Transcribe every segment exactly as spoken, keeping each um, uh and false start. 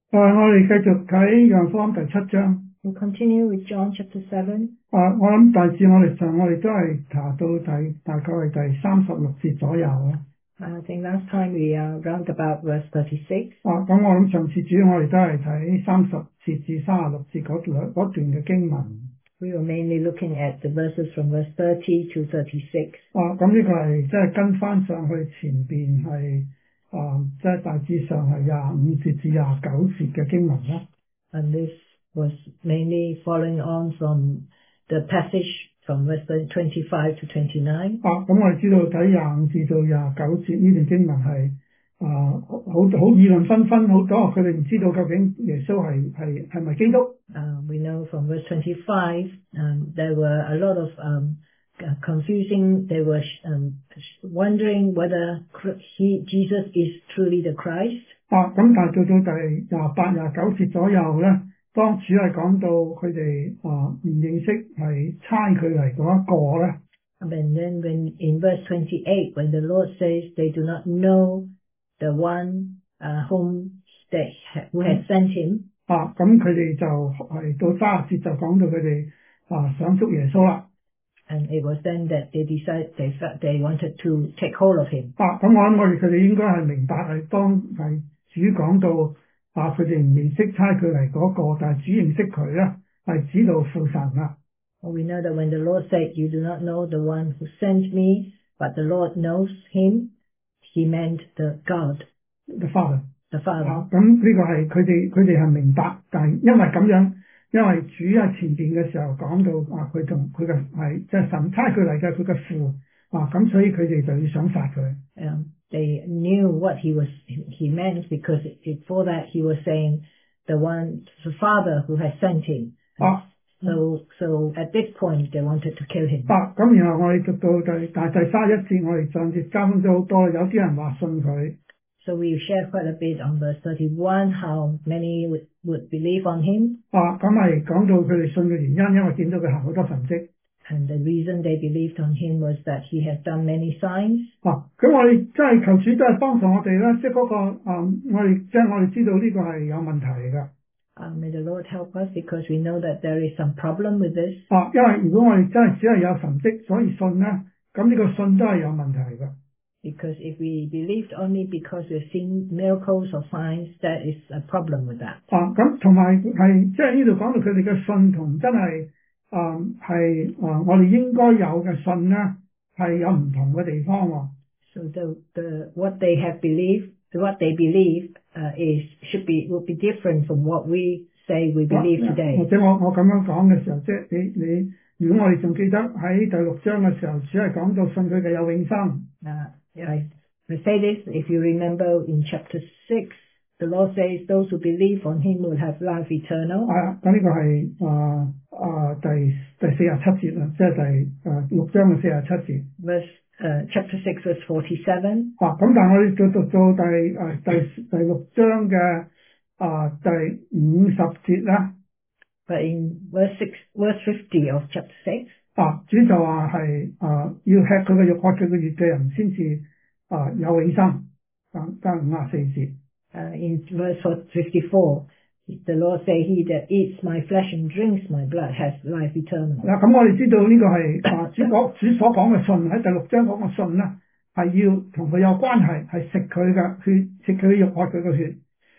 啊，我哋繼續睇約翰福音第七章。 We'll continue with John chapter seven. 啊，我諗大致我哋上我哋都係查到第大概係第三十六節左右啦。 I think last time we are round about verse thirty-six. 啊，咁我諗上次主要我哋都係睇三十節至三十六節嗰段嗰段嘅經文。 We were mainly looking at the verses from verse thirty to thirty-six. 啊，咁呢個係即係跟翻上去前邊係啊，即係大致上係廿五節至廿九節嘅經文啦。 And this was mainly following on from the passage from verse twenty-five to twenty-nine. 啊，咁我哋知道睇廿五至到廿九節呢段經文係啊好好議論紛紛，好多佢哋唔知道究竟耶穌係係係咪基督。 Uh, we know from verse twenty-five, um, there were a lot of um, confusing. They were um, wondering whether he, Jesus is truly the Christ. 啊，咁但係到到第廿八、廿九節左右咧，當主係講到佢哋啊唔認識係差佢嚟嗰一個咧。 And then when in verse twenty-eight, when the Lord says they do not know the one uh, whom they who has sent him. 啊，咁佢哋就係到三十節就講到佢哋啊想捉耶穌啦。 And it was then that they decided they felt they wanted to take hold of him. 啊，咁我諗我哋佢哋應該係明白係當係主講到啊佢哋唔認識差佢嚟嗰個，但係主認識佢咧係指到父神啦。 We know that when the Lord said, "You do not know the one who sent me, but the Lord knows him," he meant the God, the Father. The Father. 啊，咁呢個係佢哋佢哋係明白，但係因為咁樣，因為主喺前邊嘅時候講到啊，佢同佢嘅係即係神差佢嚟嘅佢嘅父啊，咁所以佢哋就要想殺佢。 Um, they knew what he was he meant because before that he was saying the one the Father who has sent him. 啊。 So, so at this point they wanted to kill him. 啊，咁然後我哋讀到第但係第三一節，我哋上節交通咗好多，有啲人話信佢。 So we share quite a bit on verse thirty-one, how many would, would believe on him. 啊，咁係講到佢哋信嘅原因，因為見到佢行好多神蹟。 And the reason they believed on him was that he has done many signs. 啊，咁我哋真係求主都係幫助我哋啦，即係嗰個啊，我哋即係我哋知道呢個係有問題嚟㗎。 Uh, may the Lord help us because we know that there is some problem with this. 啊，因為如果我哋真係只係有神蹟所以信咧，咁呢個信都係有問題㗎。 Because if we believed only because we've seen miracles or signs, that is a problem with that. 啊，咁同埋係即係呢度講到佢哋嘅信同真係啊係啊我哋應該有嘅信咧係有唔同嘅地方喎。 So the the what they have believed, what they believe uh, is should be will be different from what we say we believe today. 或者我我咁樣講嘅時候，即係你你如果我哋仲記得喺第六章嘅時候，只係講到信佢嘅有永生。 Uh, I, I say this, if you remember in chapter six, the Lord says those who believe on him will have life eternal. 係啊，咁呢個係啊啊第第四十七節啦，即係第啊六章嘅四十七節。 Verse uh, chapter six, verse forty-seven. 啊，咁但係我哋再讀到第啊第第六章嘅啊第五十節啦。 But in verse six, verse fifty of chapter six. 啊，主就話係啊要吃佢嘅肉喝佢嘅血嘅人先至啊有永生。咁加五十四節。 Uh, in verse fifty-four, the Lord say, "He that eats my flesh and drinks my blood has life eternal." 嗱，咁我哋知道呢個係啊主講主所講嘅信喺第六章講嘅信咧，係要同佢有關係，係食佢嘅血，食佢嘅肉喝佢嘅血。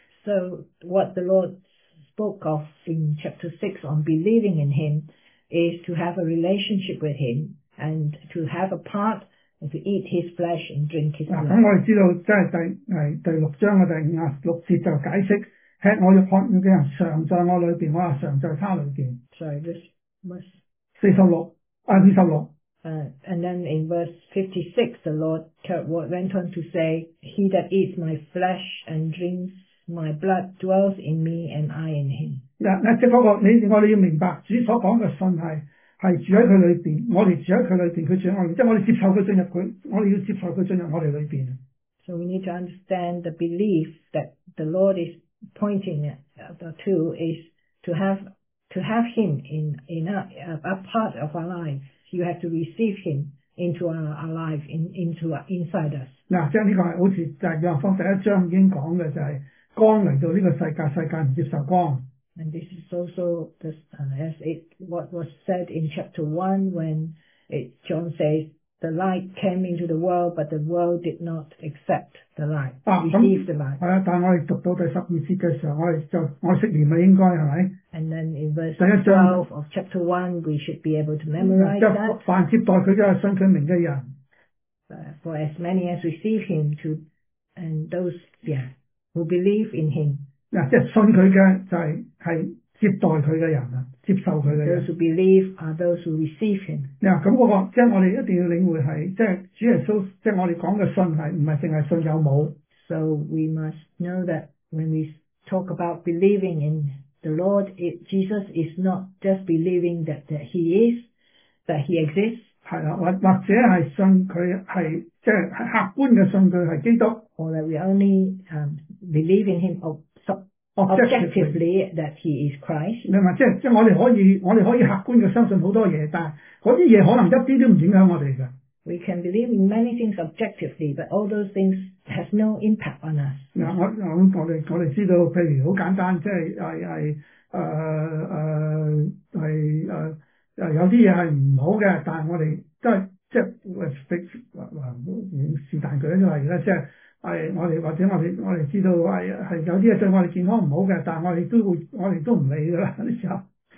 So what the Lord spoke of in chapter six on believing in him is to have a relationship with him and to have a part and to eat his flesh and drink his blood. 咁我哋知道即係第係第六章嘅第五十六節就解釋吃我肉喝血嘅人常在我裏邊，我話常在他裏邊。 Sorry, this was 四十六啊五十六。 Uh, and then in verse fifty-six, the Lord went on to say, "He that eats my flesh and drinks my blood dwells in me and I in him." 嗱，即係嗰個你我哋要明白主所講嘅信係係住喺佢裏邊，我哋住喺佢裏邊，佢住喺我哋，即係我哋接受佢進入佢，我哋要接受佢進入我哋裏邊。 So we need to understand the belief that the Lord is pointing at to is to have to have him in in a, a part of our life. You have to receive him into our, our life, in, into our, inside us. 嗱，即係呢個係好似就係約翰福音第一章已經講嘅，就係光嚟到呢個世界，世界唔接受光。 And this is also this, uh, as it what was said in chapter one when it, John says, the light came into the world, but the world did not accept the light, 啊， receive the light. 係啊，但係我哋讀到第十二節嘅時候，我哋就我識念啦，應該係咪？ And then in verse 第一章 twelve of chapter one, we should be able to memorize 即係 that. 凡接待佢嘅信佢名嘅人， Uh, for as many as receive him, to and those yeah who believe in him. 嗱，即係信佢嘅就係係接待佢嘅人啊，接受佢嘅 Those 人。 who believe are those who receive him. 嗱，咁嗰個即係我哋一定要領會係，即係主耶穌，即係我哋講嘅信係唔係淨係信有冇？ So we must know that when we talk about believing in the Lord, it, Jesus is not just believing that, that he is, that he exists, 係啦，或或者係信佢係即係客觀嘅信佢係基督。 or that we only um, believe in him ob- sub- objectively that he is Christ. 你話即係即係我哋可以我哋可以客觀嘅相信好多嘢，但係嗰啲嘢可能一啲都唔影響我哋嘅。 We can believe in many things objectively, but all those things has no impact on us. 嗱，我我我哋我哋知道，譬如好簡單，即係係係誒誒係誒誒有啲嘢係唔好嘅，但係我哋都係即係誒是但舉一個例啦，即係係我哋或者我哋我哋知道係係有啲嘢對我哋健康唔好嘅，但係我哋都會我哋都唔理㗎啦呢時候。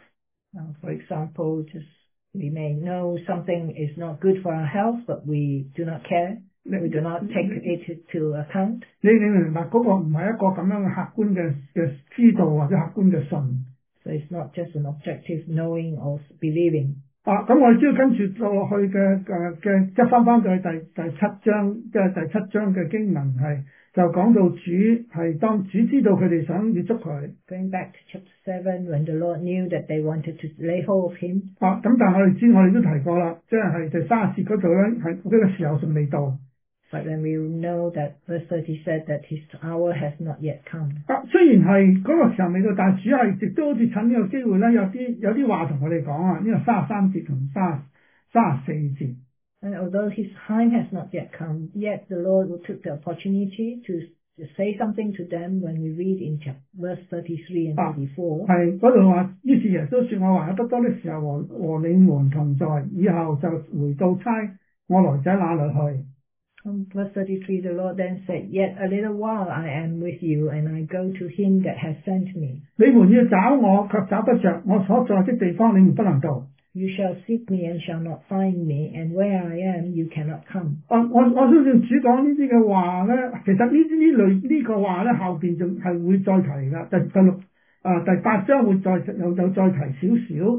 Uh, for example, just we may know something is not good for our health, but we do not care. We do not take it to account. 你你明唔明白嗰個唔係一個咁樣嘅客觀嘅嘅知道或者客觀嘅信。 So it's not just an objective knowing or believing. 啊，咁我哋只要跟住做落去嘅嘅嘅，即係翻翻到去第第七章，即係第七章嘅經文係就講到主係當主知道佢哋想要捉佢。 Going back to chapter seven, when the Lord knew that they wanted to lay hold of him. 啊，咁但係我哋知我哋都提過啦，即係係第三十節嗰度咧，係呢個時候仲未到。 But then we know that verse thirty said that his hour has not yet come. 啊，雖然係嗰個時候未到，但係主係亦都好似趁呢個機會咧，有啲有啲話同我哋講啊，呢個三十三節同三三十四節。 And although his time has not yet come, yet the Lord took the opportunity to, to say something to them when we read in chapter, verse thirty-three and thirty-four. 係嗰度話，於是耶穌說：我還有不多的時候和和你們同在，以後就回到差我來者那裏去。 From verse thirty-three, the Lord then said, Yet a little while I am with you, and I go to him that has sent me. 你們要找我，卻找不着，我所在的地方你們不能到。 You shall seek me and shall not find me, and where I am you cannot come. 啊，我我相信主講呢啲嘅話咧，其實呢呢類呢個話咧後邊仲係會再提㗎，第第六啊第八章會再有有再提少少。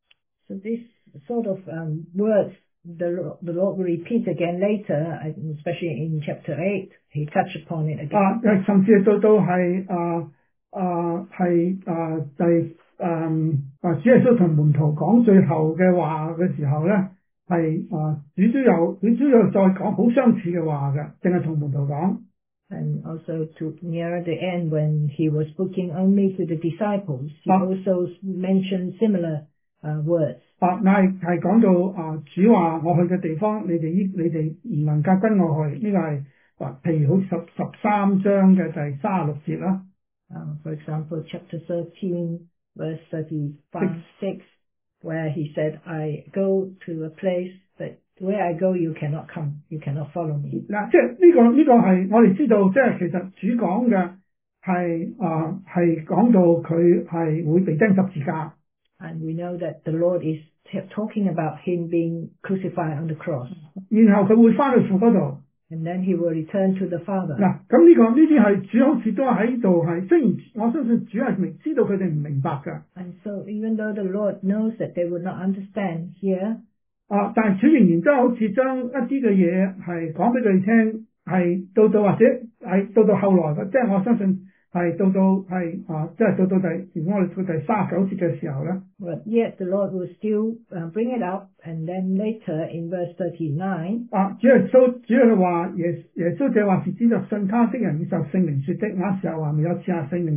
So this sort of um, words, the, the Lord will repeat again later, especially in chapter eight. He touched upon it again. 啊，甚至到到係啊啊係啊第誒啊主耶穌同門徒講最後嘅話嘅時候咧，係啊主都有主都有再講好相似嘅話嘅，淨係同門徒講。 And also to near the end when he was speaking only to the disciples, he Ah. also mentioned similar uh, words. 啊，係係講到啊主話我去嘅地方，你哋依你哋唔能夠跟我去，呢、這個係啊譬如好似十十三章嘅第三十六節啦。 Um, for example, chapter thirteen, verse thirty-five, six, where he said, I go to a place that where I go you cannot come, you cannot follow me. 嗱，即係呢個呢、這個係我哋知道，即係其實主講嘅係啊係講到佢係會被釘十字架。 And we know that the Lord is t- talking about him being crucified on the cross. 然後佢會翻去父嗰度。 And then he will return to the Father. 嗱，咁呢個呢啲係主好似都喺度係，雖然我相信主係明知道佢哋唔明白㗎。 And so even though the Lord knows that they would not understand here, 啊，但係主仍然都好似將一啲嘅嘢係講俾佢哋聽，係到到或者係到到後來嘅，即係我相信係到到係啊，即係到到第如果我哋到第三十九節嘅時候咧。 but yet the Lord will still uh, bring it up, and then later in verse thirty-nine, 啊，主耶穌主要係話耶耶穌這話是指着信他的人以受聖靈說的，那時候還沒有賜下聖靈來，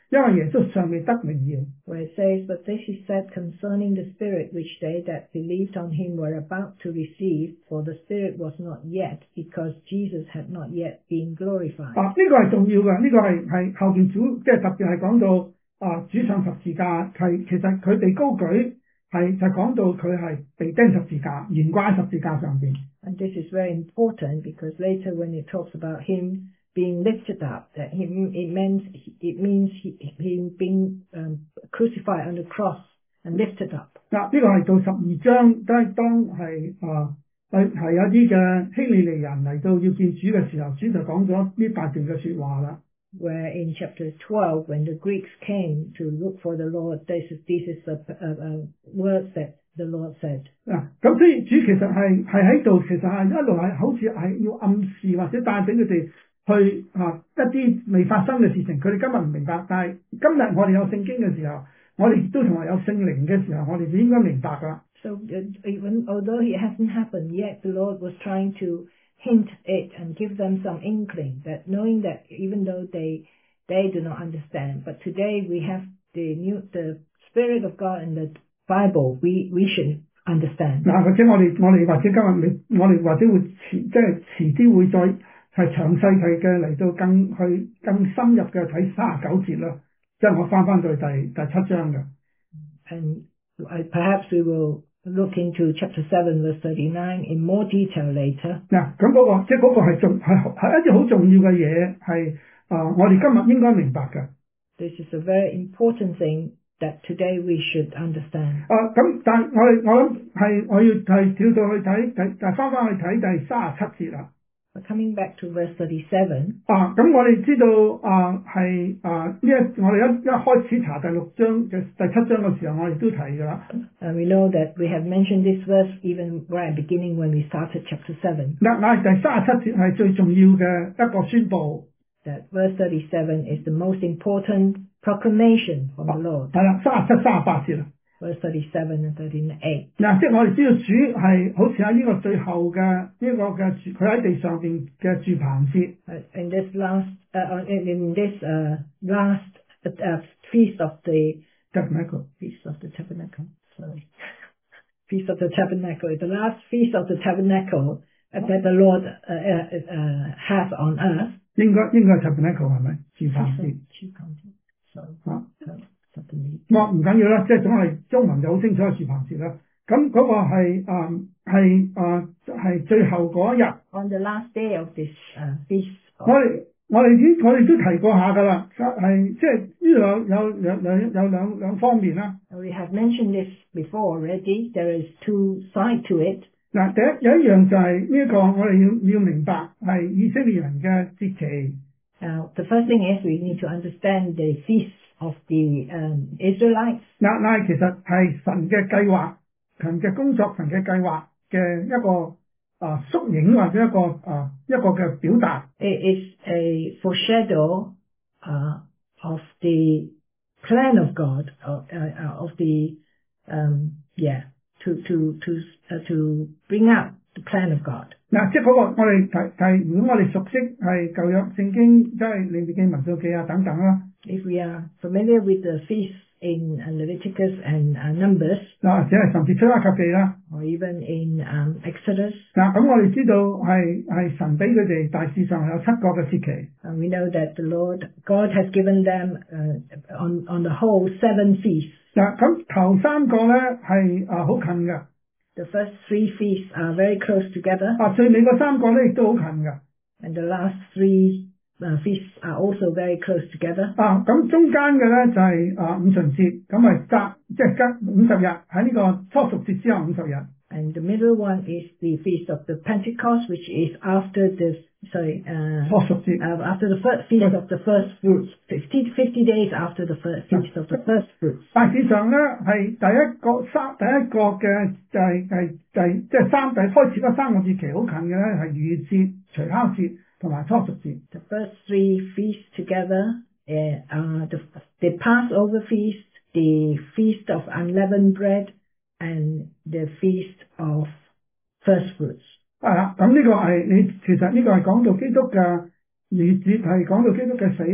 因為耶穌尚未得榮耀。 where it says, But this he said concerning the Spirit, which they that believed on him were about to receive, for the Spirit was not yet, because Jesus had not yet been glorified. 啊，呢、這個係重要嘅，呢、這個係係後邊主即係特別係講到啊主上十字架係其實佢被高舉係就講到佢係被釘十字架，懸掛喺十字架上邊。 And this is very important because later when it talks about him being lifted up, that he, it means it means he, him being um, crucified on the cross and lifted up. 嗱，呢個係到十二章，當當係啊係係有啲嘅希利尼人嚟到要見主嘅時候，主就講咗呢大段嘅説話啦。 Where in chapter twelve, when the Greeks came to look for the Lord, this is this is the uh, uh, words that the Lord said. 嗱，咁所以主其實係係喺度，其實係一路係好似係要暗示或者帶俾佢哋。 去啊一啲未發生嘅事情，佢哋今日唔明白，但係今日我哋有聖經嘅時候，我哋亦都同埋有聖靈嘅時候，我哋就應該明白㗎。 So uh, even although it hasn't happened yet, the Lord was trying to hint it and give them some inkling that knowing that even though they they do not understand, but today we have the new the Spirit of God in the Bible, we we should understand. 嗱，或者我哋我哋或者今日未，我哋或者會遲即係遲啲會再。 係詳細睇嘅嚟到更去更深入嘅睇三十九節啦，即係我翻翻到第第七章嘅。 And perhaps we will look into chapter seven verse thirty-nine in more detail later. 嗱，咁嗰個即係嗰個係重係係一啲好重要嘅嘢，係啊，我哋今日應該明白嘅。 This is a very important thing that today we should understand. 啊，咁但係我哋我諗係我要係跳到去睇第，但係翻翻去睇第三十七節啦。 Coming back to verse thirty-seven. 啊，咁我哋知道啊係啊呢一我哋一一開始查第六章嘅第七章嘅時候，我哋都提㗎啦。 And we know that we have mentioned this verse even right at the beginning when we started chapter seven. 嗱，嗱第三十七節係最重要嘅一個宣佈。 That verse thirty-seven is the most important proclamation from the Lord. 係啦，三十七、三十八節啦。 Verse thirty-seven and thirty-eight. 嗱，即係我哋知道主係好似喺呢個最後嘅呢個嘅住，佢喺地上邊嘅住棚節。 In this last, uh, in, in this uh, last uh, feast of the tabernacle, feast of the tabernacle. Sorry, feast of the tabernacle. The last feast of the tabernacle that the Lord uh, uh, uh, has on earth. 應該應該係 tabernacle 係咪？住棚節。 住棚節。Sorry. 啊。我唔緊要啦，即係總係中文就好清楚係住棚節啦。咁嗰個係啊係啊係最後嗰一日。 On the last day of this uh, feast. 我哋我哋已我哋都提過下㗎啦，係即係呢度有兩兩有兩兩方面啦。 We have mentioned this before already. There is two sides to it. 嗱，第一有一樣就係呢一個我哋要要明白係以色列人嘅節期。 Now, the first thing is we need to understand the feast of the um, Israelites. 嗱嗱，其實係神嘅計劃、神嘅工作、神嘅計劃嘅一個啊縮影或者一個啊一個嘅表達。 It is a foreshadow uh, of the plan of God, of, uh, of the um, yeah, to to to uh, to bring out the plan of God. 嗱，即係嗰個我哋睇睇，如果我哋熟悉係舊約聖經，即係利未記、民數記啊等等啦。 If we are familiar with the feasts in uh, Leviticus and uh, Numbers, 嗱，或者係甚至出埃及記啦， or even in um, Exodus, 嗱，咁我哋知道係係神俾佢哋大致上有七個嘅節期。 and we know that the Lord God has given them uh, on on the whole seven feasts. 嗱，咁頭三個咧係啊好近嘅。 The first three feasts are very close together. 啊，最尾嗰三個咧亦都好近嘅。 And the last three uh, feasts are also very close together. 啊，咁中間嘅咧就係、是、啊五旬節，咁咪隔即係隔五十日喺呢個初熟節之後五十日。 And the middle one is the feast of the Pentecost, which is after the sorry uh, 初熟節 uh, after the first feast of the first fruits, fifty, fifty days after the first feast of the first fruits. 大致上咧係第一個三第一個嘅就係係就係即係三第開始嗰三個節期好近嘅咧係逾越節、除酵節同埋初熟節。 The first three feasts together uh, are the, the Passover feast, the feast of unleavened bread, and the feast of first fruits. 係啦，咁呢個係你其實呢個係講到基督嘅逾越節係講到基督嘅死啦，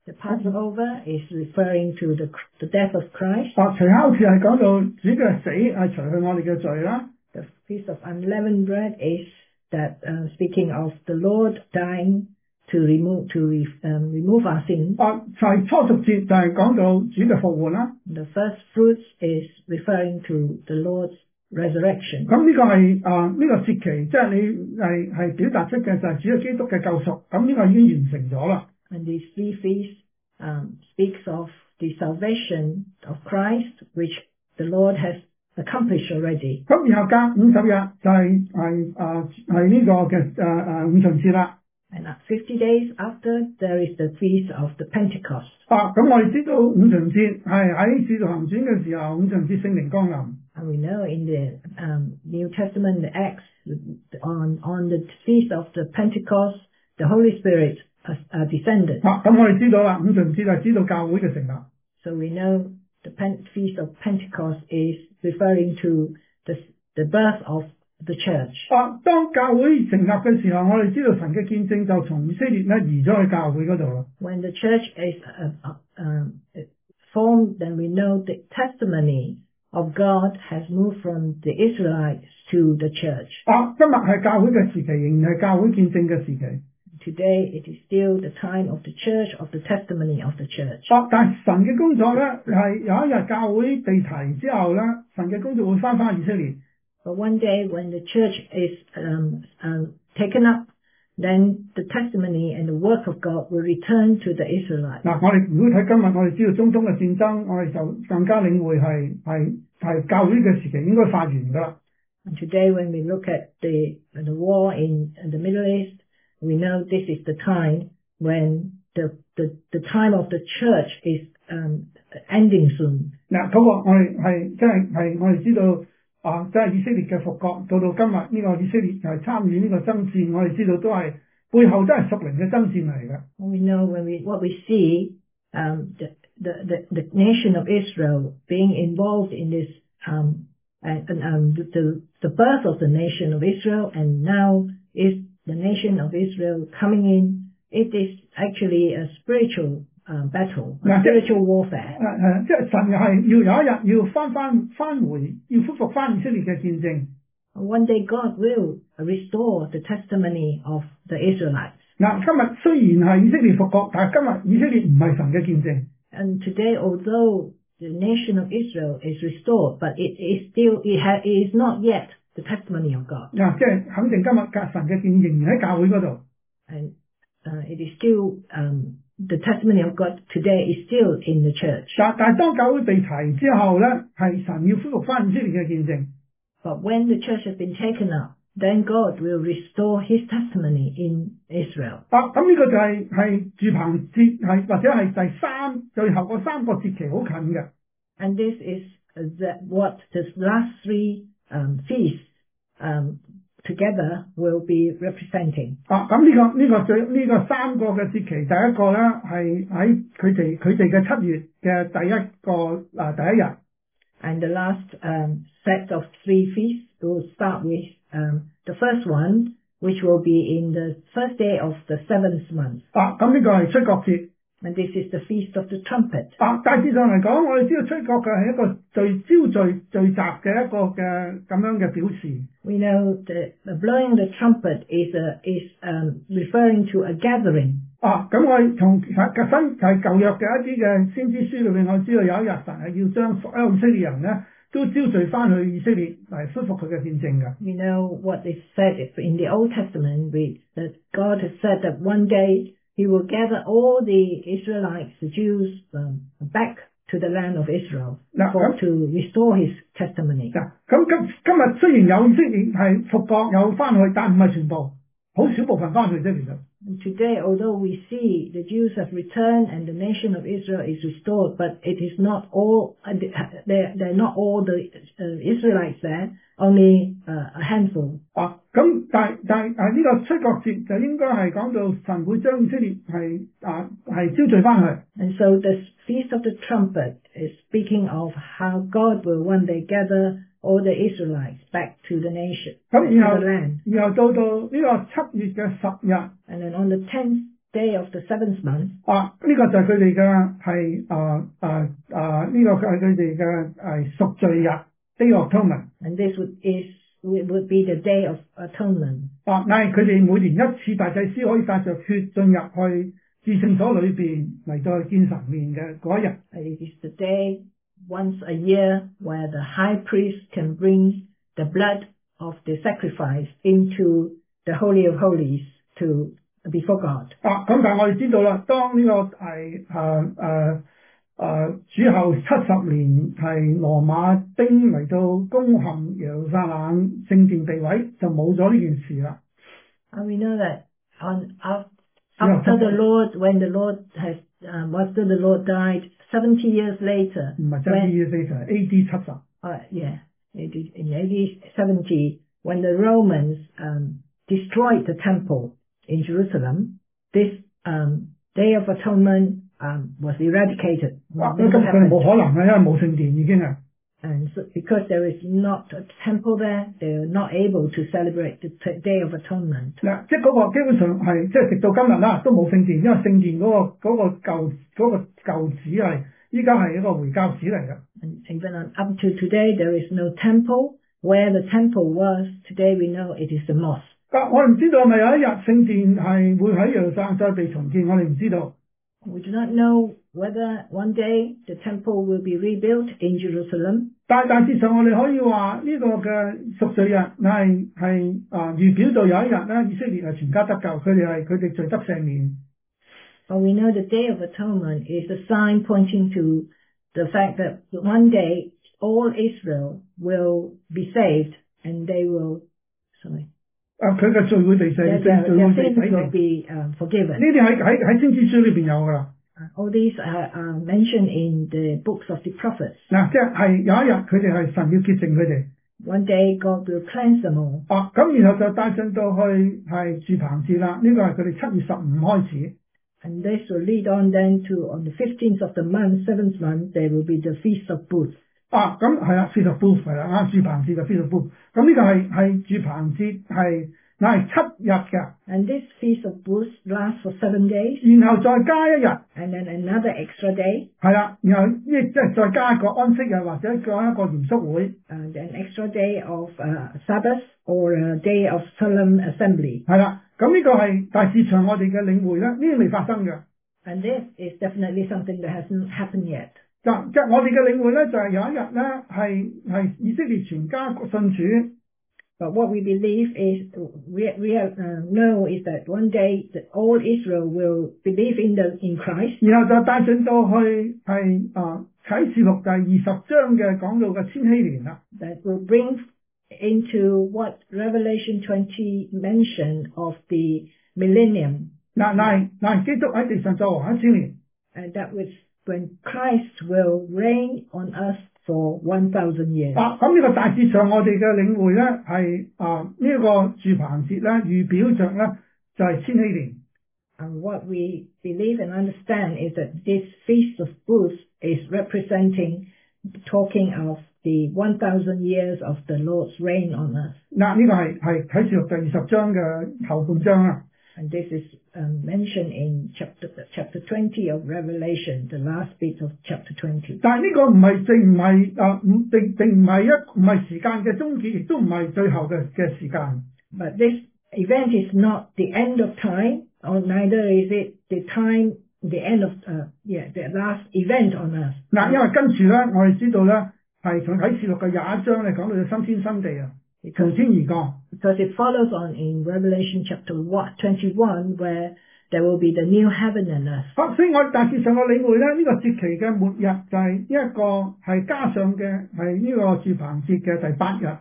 The Passover is referring to the the death of Christ. 啊，除酵節係講到主嘅死係除去我哋嘅罪啦。 The Feast of Unleavened Bread is that uh, speaking of the Lord dying to remove to re, um, remove our sins. 啊，就係初熟節就係講到主嘅復活啦。 The first fruits is referring to the Lord's resurrection. 咁呢個係啊呢個節期，即係你係係表達出嘅就係主嘅基督嘅救贖。咁呢個已經完成咗啦。 And these three feasts um, speaks of the salvation of Christ, which the Lord has accomplished already. 咁然後隔五十日就係係啊係呢個嘅誒誒五旬節啦。 And fifty days after, there is the feast of the Pentecost. 啊，咁我哋知道五旬節係喺使徒行傳嘅時候，五旬節聖靈降臨。 And we know in the um, New Testament, the Acts, on on the feast of the Pentecost, the Holy Spirit has uh, descended. 啊，咁我哋知道啦，五旬節係知道教會嘅成立。 So we know the Pen- feast of Pentecost is referring to the the birth of the church. 啊，當教會成立嘅時候，我哋知道神嘅見證就從以色列咧移咗去教會嗰度啦。 When the church is uh, uh, um, formed, then we know the testimony of God has moved from the Israelites to the church. 啊，今日係教會嘅時期，仍然係教會見證嘅時期。 Today it is still the time of the church, of the testimony of the church. 啊，但係神嘅工作咧係有一日教會被提之後咧，神嘅工作會翻返以色列。 But one day when the church is um, um, taken up, then the testimony and the work of God will return to the Israelites. 嗱，我哋如果睇今日，我哋知道中東嘅戰爭，我哋就更加領會係係係教會嘅時期應該發完噶啦。 And today when we look at the the war in the Middle East, we know this is the time when the the the time of the church is um, ending soon. 嗱，嗰個我哋係即係係我哋知道啊，即係以色列嘅復國，到到今日呢個以色列係參與呢個爭戰，我哋知道都係背後都係屬靈嘅爭戰嚟嘅。 We know when we what we see um, the, the the the nation of Israel being involved in this um, and, and um, the the birth of the nation of Israel, and now is the nation of Israel coming in. It is actually a spiritual uh, battle, a spiritual warfare. 誒誒，即係神又係要有一日要翻翻翻回，要恢復翻以色列嘅見證。 One day God will restore the testimony of the Israelites. 嗱，今日雖然係以色列復國，但係今日以色列唔係神嘅見證。 And today, although the nation of Israel is restored, but it is still it, ha, it is not yet the testimony of God. 嗱，即係肯定今日神嘅見證仍然喺教會嗰度。 And uh, it is still um, the testimony of God today is still in the church. 但但係當教會被提之後咧，係神要恢復翻以色列嘅見證。 But when the church has been taken up, then God will restore His testimony in Israel. 啊，咁呢個就係係住棚節係或者係第三最後嗰三個節期好近嘅。 And this is the, what the last three um, feasts um, together will be representing. 啊，咁呢個呢個最呢個三個嘅節期，第一個咧係喺佢哋佢哋嘅七月嘅第一個啊第一日。 And the last um, set of three feasts will start with um, the first one, which will be in the first day of the seventh month. 啊，咁呢個係吹角節。 And this is the feast of the trumpet. 啊，大致上嚟講，我哋知道吹角嘅係一個聚招聚聚集嘅一個嘅咁樣嘅表示。 We know that the blowing the trumpet is a, is um, referring to a gathering. 啊，咁我哋從新係舊約嘅一啲嘅先知書裏邊，我知道有一日神係要將所有以色列人咧都招聚翻去以色列嚟恢復佢嘅見證嘅。 We know what is said in the Old Testament, we, that God has said that one day He will gather all the Israelites, the Jews, um, back to the land of Israel for, to restore His testimony. 嗱，咁今今日雖然有以色列係復國有翻去，但唔係全部，好少部分翻去啫，其實。 And today, although we see the Jews have returned and the nation of Israel is restored, but it is not all, they're, they're not all the uh, Israelites there, only uh, a handful. 啊，咁但但係呢個吹角節就應該係講到神會將以色列係啊係招聚翻去。 And so the Feast of the Trumpet is speaking of how God will one day gather all the Israelites back to the nation, back to the land. 然後到到呢個七月嘅十日 And then on the tenth day of the seventh month. 啊，呢、這個就係佢哋嘅係啊啊啊呢個係佢哋嘅係贖罪日 Day of Atonement。 And this would, is, would be the Day of Atonement. 啊，但係佢哋每年一次大祭司可以帶着血進入去至聖所裏邊嚟到去見神面嘅嗰一日。 It is the day once a year where the high priest can bring the blood of the sacrifice into the Holy of Holies to before God. 啊，咁但係我哋知道啦，當呢個係誒誒誒主後七十年係羅馬兵嚟到攻陷耶路撒冷聖殿被毀，就冇咗呢件事啦。 And we know that on after the Lord, when the Lord has um, after the Lord died, seventy years later, 唔係seventy years later, A D 七十。 Uh, yeah, in A D seventy, when the Romans um, destroyed the temple in Jerusalem, this um, Day of Atonement um, was eradicated. 哇！咁佢冇可能嘅，因為冇聖殿已經係。 And so, because there is not a temple there, they are not able to celebrate the Day of Atonement. 嗱，即係嗰個基本上係即係直到今日啦，都冇聖殿，因為聖殿嗰、嗰個嗰、嗰個舊嗰、嗰個舊址係依家係一個回教寺嚟嘅。 And even up to today, there is no temple. Where the temple was, today we know it is the mosque. 啊，我哋唔知道係咪有一日聖殿係會喺耶路撒冷再被重建，我哋唔知道。 We do not know whether one day the temple will be rebuilt in Jerusalem. 但係大致上我哋可以話呢個嘅贖罪日係係啊預表到有一日咧，以色列係全家得救，佢哋係佢哋罪得赦免。 But we know the Day of Atonement is a sign pointing to the fact that one day all Israel will be saved and they will, sorry. 啊，佢嘅罪會被赦免，罪會被洗淨。 Be um, forgiven. 呢啲喺喺喺先知書裏邊有㗎啦。 All these are, are mentioned in the books of the prophets. 嗱，即係有一日佢哋係神要潔淨佢哋。 One day God will cleanse them all. 啊，咁然後就帶進到去係住棚節啦。呢個係佢哋七月十五開始。 And this will lead on then to on the fifteenth of the month, seventh month, there will be the Feast of Booths. 啊，咁係啦 ，Feast of Booths 係啦，啊，住棚節就 Feast of Booths。咁呢個係係住棚節係嗱係七日嘅。 And this Feast of Booths lasts for seven days. 然後再加一日。 And then another extra day. 係啦，然後即係再加一個安息日或者講一個嚴肅會。 And an extra day of uh, Sabbath or a day of solemn assembly. 係啦，咁呢個係大致上我哋嘅領會咧，呢啲未發生嘅。 And this is definitely something that hasn't happened yet. 就即係我哋嘅領會咧，就係、是、有一日咧係係以色列全家信主。 But what we believe is, we, we uh, know is that one day that all Israel will believe in the in Christ. 然後就帶進到去係啊啟示錄第二十章嘅講到嘅千禧年啦。 That will bring into what Revelation twenty mention of the millennium. 嗱嗱嗱，基督喺地上作王一千年。 And that was when Christ will reign on us for one thousand years. 啊，咁呢個大致上我哋嘅領會咧係啊呢一個住棚節咧預表着咧就係、是、千禧年。 And what we believe and understand is that this Feast of Booths is representing, talking of the one thousand years of the Lord's reign on us. 嗱，呢個係係啟示錄第二十章嘅頭半章啦。 And this is um, mentioned in chapter chapter twenty of Revelation, the last bit of chapter twenty. 但係呢個唔係並唔係啊唔並並唔係一唔係時間嘅終結，亦都唔係最後嘅嘅時間。 But this event is not the end of time, or neither is it the time, the end of uh, yeah the last event on us. 嗱，因為跟住咧，我哋知道咧係從啟示錄嘅廿一章咧講到嘅新天新地啊，從天而降。 Because it follows on in Revelation chapter twenty-one, where there will be the new heaven and earth. 好，所以我大致上嘅領會咧，呢、這個節期嘅末日就係一個係加上嘅係呢個住棚節嘅第八日。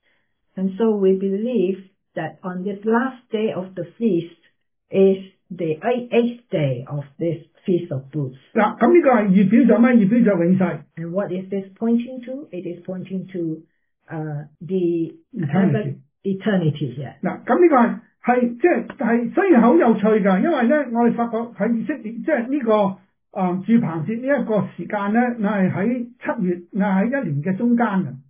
And so we believe that on this last day of the feast is the eighth day of this Feast of Booths. 嗱，咁呢個係預表咗咩？預表咗永世。 And what is this pointing to? It is pointing to uh, the eternity. Eternity, yeah. 嗱，咁呢個係係即係係雖然好有趣㗎，因為咧我哋發覺喺以色列即係呢個啊、呃、住棚節呢一個時間咧，係喺七月，係喺一年嘅中間嘅。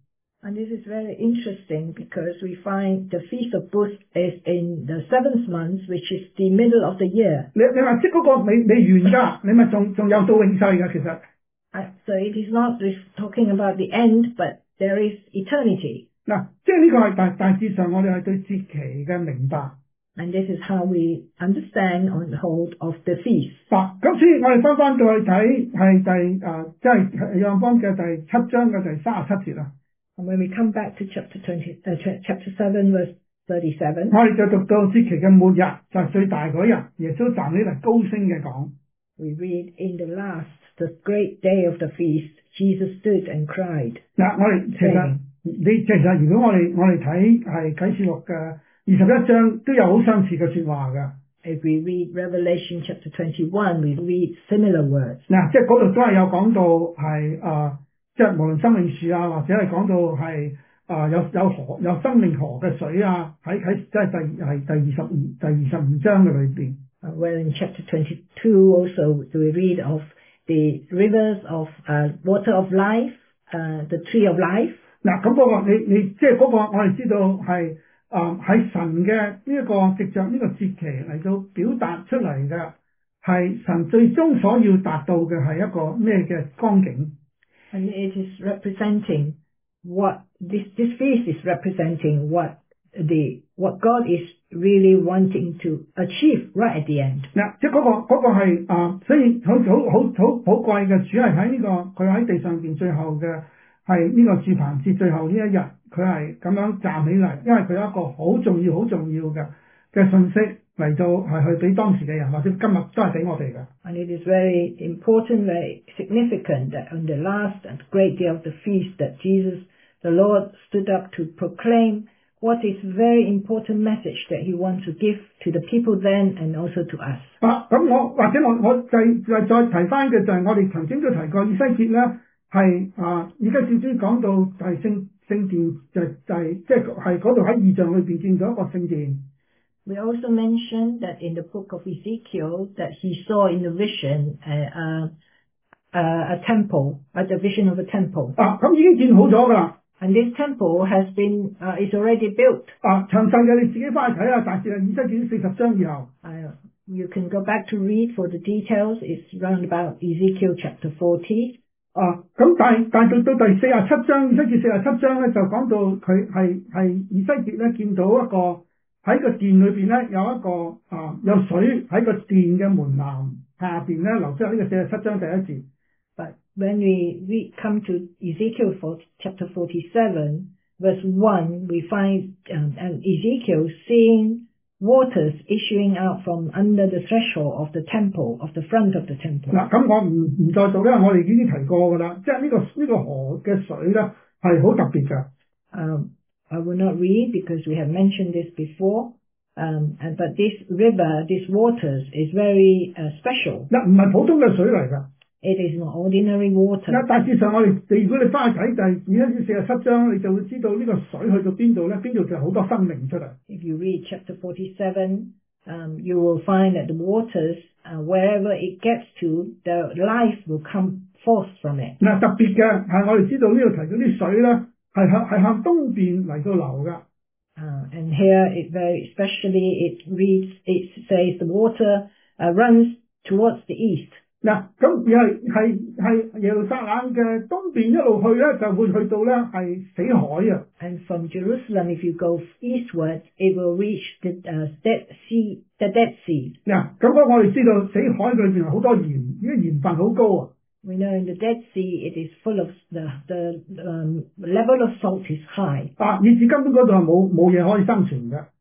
And this is very interesting because we find the Feast of Booths is in the seventh month, which is the middle of the year. 你你話即嗰個未未完㗎，你咪仲仲有到永世㗎，其實。 Uh, so it is not just talking about the end, but there is eternity. 嗱，即係呢個係大大致上我哋係對節期嘅明白。 And this is how we understand on the whole of the feast. 嗱，咁所以我哋翻翻到去睇係第啊，即係約翰福音嘅第七章嘅第三十七節啦。 And when we come back to chapter twenty, uh, chapter seven, verse thirty-seven, 我哋就讀到節期嘅末日，就係最大嗰日，耶穌站起嚟高聲嘅講。 we read in the last, the great day of the feast, Jesus stood and cried. 嗱，我哋其實你其實如果我哋我哋睇係啟示錄嘅二十一章，都有好相似嘅説話㗎。 If we read Revelation chapter twenty-one, we read similar words. 嗱，即係嗰度都係有講到係啊，即係無論生命樹啊，或者係講到係啊有有河有生命河嘅水啊，喺喺即係第係第二十二第二十二章嘅裏邊。 Uh, well, in chapter twenty-two also we read of the rivers of uh, water of life, uh, the tree of life. 嗱，咁嗰個你你即係嗰個我哋知道係啊喺神嘅呢一個藉着呢個節期嚟到表達出嚟嘅係神最終所要達到嘅係一個咩嘅光景？ And it is representing what this this feast is representing what the what God is really wanting to achieve right at the end. 嗱，即係嗰個嗰個係啊，所以好好好好寶貴嘅主係喺呢個佢喺地上邊最後嘅係呢個住棚節最後呢一日，佢係咁樣站起嚟，因為佢有一個好重要好重要嘅嘅信息嚟到係去俾當時嘅人，或者今日都係俾我哋嘅。 And it is very important, very significant that on the last and great day of the feast that Jesus, the Lord, stood up to proclaim what is very important message that he wants to give to the people then and also to us. 啊，咁我或者我我再再再提翻嘅就係我哋曾經都提過以西結咧係啊，而家少少講到就係聖聖殿就就係即係係嗰度喺異象裏邊見到一個聖殿。 We also mentioned that in the book of Ezekiel that he saw in the vision a, a, a temple, a vision of a temple. 啊，咁已經建好咗㗎啦。 And this temple has been uh, is already built. 啊，詳細嘅你自己翻去睇下，大致係以西結四十章以後。 Uh, you can go back to read for the details. It's round about Ezekiel chapter forty. 啊，咁但係但係到到第四十七章，以西結四十七章咧就講到佢係係以西結咧見到一個喺個殿裏邊咧有一個啊有水喺個殿嘅門檻下邊咧流出嚟，呢個四十七章第一節。 But when we, we come to Ezekiel for chapter forty-seven, verse one, we find um, and Ezekiel seeing waters issuing out from under the threshold of the temple, of the front of the temple. 嗱，咁我唔唔再讀咧，我哋已經提過㗎啦，即係呢個呢個河嘅水咧係好特別㗎。 Um, I will not read because we have mentioned this before. Um, and, but this river, this waters is very uh, special. 嗱，唔係普通嘅水嚟㗎。 It is not ordinary water. 嗱，大致上我哋你如果你翻去睇第二四十七章，你就會知道呢個水去到邊度咧，邊度就好多生命出嚟。 If you read chapter forty-seven, um, you will find that the waters, uh, wherever it gets to, the life will come forth from it. 嗱，特別嘅係我哋知道呢度提到啲水咧係向係向東邊嚟到流㗎。 Uh, and here it very especially it reads it says the water uh, runs towards the east. 嗱，咁而係係係耶路撒冷嘅東邊一路去咧，就會去到咧係死海啊。 And from Jerusalem, if you go eastward, it will reach the uh, Dead Sea, the Dead Sea. 嗱，咁我我哋知道死海裏邊好多鹽，呢個鹽分好高啊。 We know in the Dead Sea it is full of the the um, level of salt is high. 啊，以至根本嗰度係冇冇嘢可以生存嘅。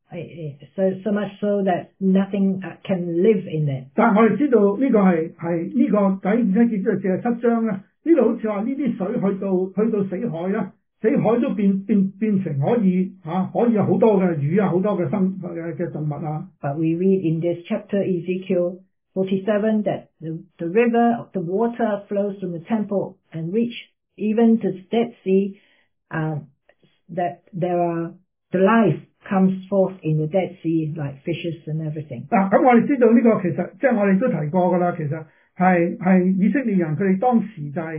So so much so that nothing can live in it. 但係我哋知道呢個係係呢個喺以西結書四十七章咧，呢度好似話呢啲水去到去到死海啦，死海都變變變成可以嚇、啊、可以有好多嘅魚啊，好多嘅生嘅嘅動物啊。 But we read in this chapter Ezekiel forty-seven that the, the river of the water flows from the temple and reach even to the Dead Sea. Um, that there are the life comes forth in the Dead Sea like fishes and everything. 嗱，咁我哋知道呢個其實即係我哋都提過㗎啦，其實係係以色列人佢哋當時就係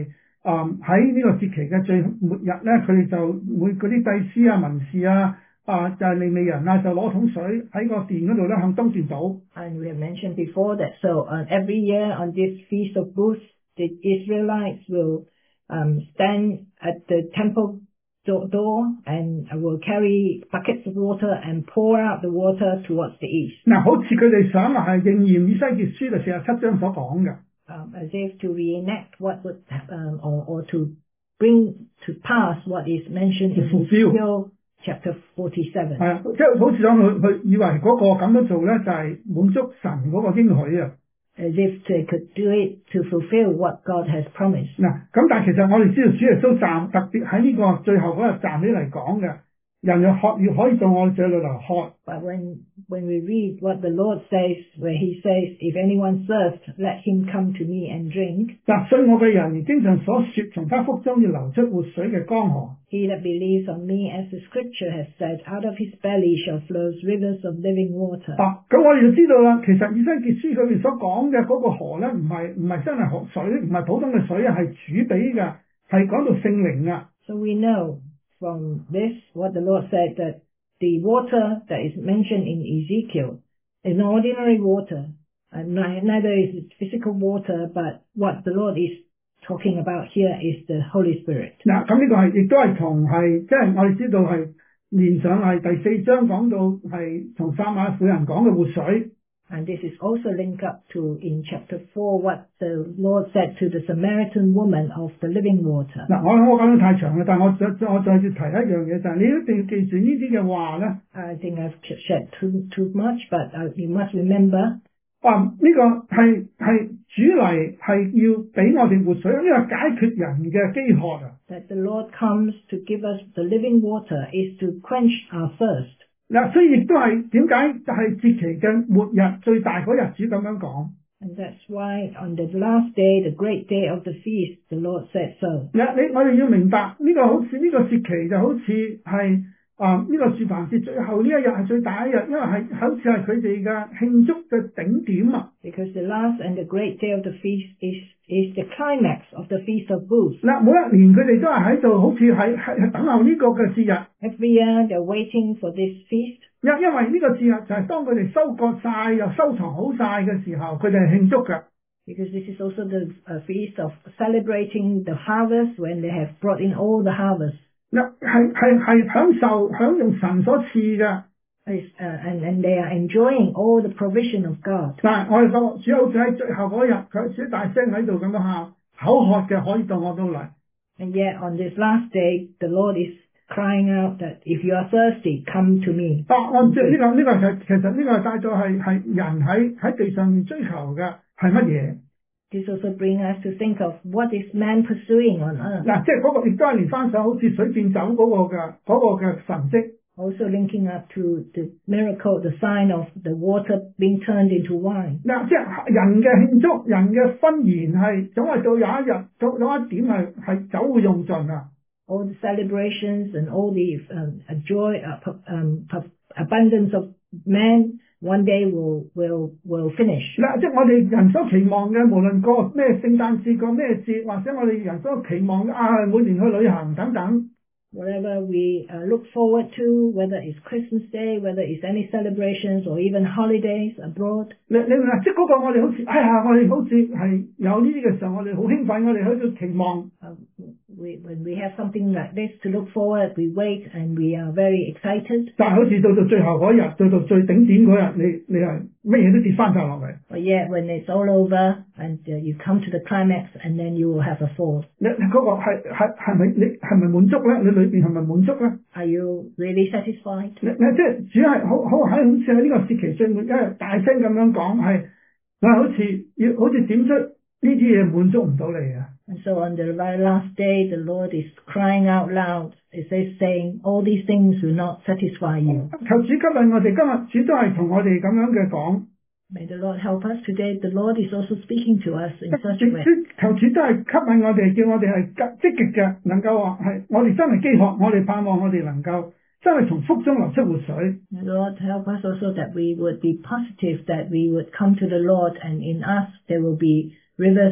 啊喺呢個節期嘅最末日咧，佢哋就會嗰啲祭司啊、文士啊。啊，就係利未人啊，就攞桶水喺個殿嗰度咧向東邊倒。 And we have mentioned before that, so uh, every year on this Feast of Booths, the Israelites will um, stand at the temple door and will carry buckets of water and pour out the water towards the east. 嗱，好似佢哋想係應驗以西結書第四十七章所講嘅。 Um, as if to reenact what would, um, or, or to bring to pass what is mentioned in Ezekiel chapter forty-seven. 係啊，即係好似想佢佢以為嗰個咁樣做咧，就係滿足神嗰個應許啊。 As if they could do it to fulfill what God has promised. 嗱，咁但係其實我哋知道主耶穌站特別喺呢個最後嗰日站起嚟講嘅，人若渴要可以到我這裏來喝。 But when when we read what the Lord says, where He says, "If anyone thirsts, let him come to me and drink." 嗱，信我嘅人如經上所說，從他腹中要流出活水嘅江河。 He that believes on me, as the Scripture has said, out of his belly shall flow rivers of living water. 啊，咁我哋就知道啦。其實以西結書佢哋所講嘅嗰個河咧，唔係唔係真係河水，唔係普通嘅水啊，係主俾嘅，係講到聖靈啊。 So we know from this what the Lord said, that the water that is mentioned in Ezekiel is not ordinary water, and neither is it physical water, but what the Lord is talking about here is the Holy Spirit. 嗱，咁呢個係亦都係同係即係我哋知道係連上係第四章講到係同撒瑪婦人講嘅活水。 And this is also linked up to in chapter four what the Lord said to the Samaritan woman of the living water. 嗱，我我講得太長啦，但係我再我再要提一樣嘢就係、是、你一定要記住呢啲嘅話咧。 I think I've said too too much, but uh, you must remember. 啊，呢、這個係係主嚟係要俾我哋活水，呢個解決人嘅飢渴啊。 That the Lord comes to give us the living water is to quench our thirst. 嗱，所以亦都係點解就係節期嘅末日最大嗰日主咁樣講。 And that's why on the last day, the great day of the feast, the Lord said so. 嗱，你我哋要明白呢、這個好似呢、這個節期就好似係啊呢、這個住棚節最後呢一日係最大一日，因為係好似係佢哋嘅慶祝嘅頂點啊。 Because the last and the great day of the feast is is the climax of the Feast of Booths. 嗱，每一年佢哋都係喺度，好似係係等候呢個嘅節日。 Every year they're waiting for this feast. 因因為呢個節日就係當佢哋收割晒又收藏好晒嘅時候，佢哋係慶祝嘅。 Because this is also the uh, feast of celebrating the harvest when they have brought in all the harvest. 嗱，係係係享受享用神所賜嘅。 Is, uh, and, and they are enjoying all the provision of God. 但係我哋發覺主好似喺最後嗰日，佢主大聲喺度咁樣喊，口渴嘅可以到我度嚟。 And yet on this last day, the Lord is crying out that if you are thirsty, come to me. 啊，按照呢個呢個係其實呢個帶咗係係人喺喺地上面追求嘅係乜嘢？ This also brings us to think of what is man pursuing on earth. 嗱，即係嗰個亦都係連翻上好似水變酒嗰個嘅嗰個嘅神蹟。 Also linking up to the miracle, the sign of the water being turned into wine. 嗱，即係人嘅慶祝，人嘅婚宴係總係到有一日，到有一點係係酒會用盡啊。 All the celebrations and all the um, joy, uh, um, abundance of man, one day will will will finish. 嗱，即係我哋人所期望嘅，無論個咩聖誕節個咩節，或者我哋人所期望嘅啊，每年去旅行等等。 Whatever we uh, look forward to, whether it's Christmas Day, whether it's any celebrations or even holidays abroad. 你你明即係嗰個我哋好似，哎呀，我哋好似係有呢啲嘅時候，我哋好興奮，我哋喺度期望。 Uh, we, when we have something like this to look forward, we wait and we are very excited. 但係好似到到最後嗰日，到到最頂點嗰日，你你係乜嘢都跌翻晒落嚟。 But yet, when it's all over and uh, you come to the climax, and then you will have a fall. 你你嗰個係係係咪你係咪滿足咧？你裏邊係咪滿足咧 ？Are you really satisfied? 你你即係主要係好好喺好似喺呢個節期最末一日大聲咁樣講，係我好似要好似點出呢啲嘢滿足唔到你啊！ And so on the very last day, the Lord is crying out loud. It says, saying, all these things will not satisfy you. 求主吸引我哋，今日主都係同我哋咁樣嘅講。 May the Lord help us today. The Lord is also speaking to us in such a way. 求主都係吸引我哋，叫我哋係積極嘅，能夠話係我哋真係飢渴，我哋盼望我哋能夠真係從腹中流出活水。 May the Lord help us also that we would be positive, that we would come to the Lord, and in us there will be rivers of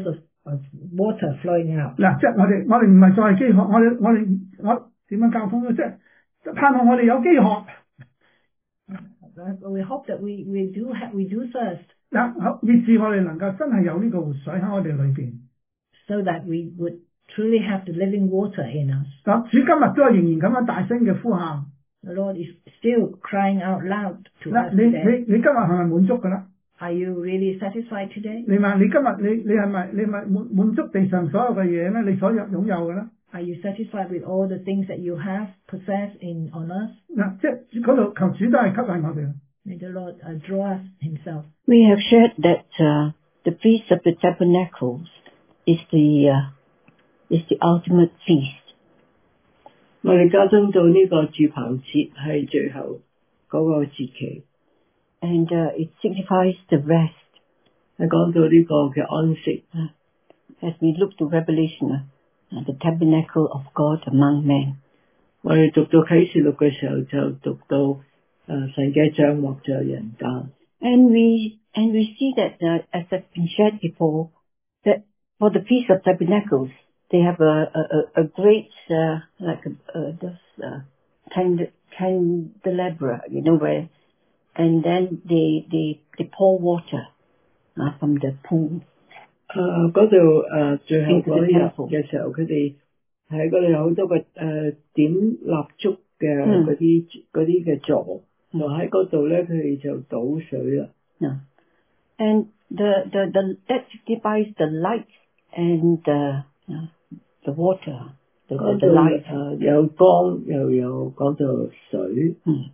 of water flowing out. 嗱，即係我哋我哋唔係再係飢渴，我哋我哋我點樣交通咧？即係盼望我哋有飢渴。 We hope that we we do have we do thirst. 嗱，以致我哋能夠真係有呢個活水喺我哋裏邊。 So that we would truly have the living water in us. 嗱，主今日都係仍然咁樣大聲嘅呼喊。 The Lord is still crying out loud to us 你 today. 你你今日係咪滿足㗎啦？ Are you really satisfied today? 你話你今日你你係咪你咪滿滿足地上所有嘅嘢咧？你所有擁有嘅咧？ Are you satisfied with all the things that you have possessed in on us? 嗱，即係嗰度求主都係吸引我哋。 May the Lord uh, draw us Himself. We have shared that uh, the Feast of the Tabernacles is the uh, is the ultimate feast. 我哋加增到呢個住棚節係最後嗰個節期 and uh, it signifies the rest. 係講到呢個嘅安息。 Uh, as we look to Revelation, uh, the tabernacle of God among men. 我哋讀到啟示錄嘅時候就讀到誒、呃、神嘅帳幕在人間。 And we and we see that uh, as has been shared before, that for the Feast of Tabernacles, they have a a, a great uh, like a, uh, this uh, cand- candelabra, you know, where, and then they they they pour water uh, from the pool. 誒嗰度誒最後嗰一日嘅時候，佢哋喺嗰度有好多個誒、呃、點蠟燭嘅嗰啲嗰啲嘅座，就喺嗰度咧，佢哋就倒水啦。 Yeah. And the the the that signifies the light and the uh, the water, the, the, the light. 誒有光又有講到水。 Hmm.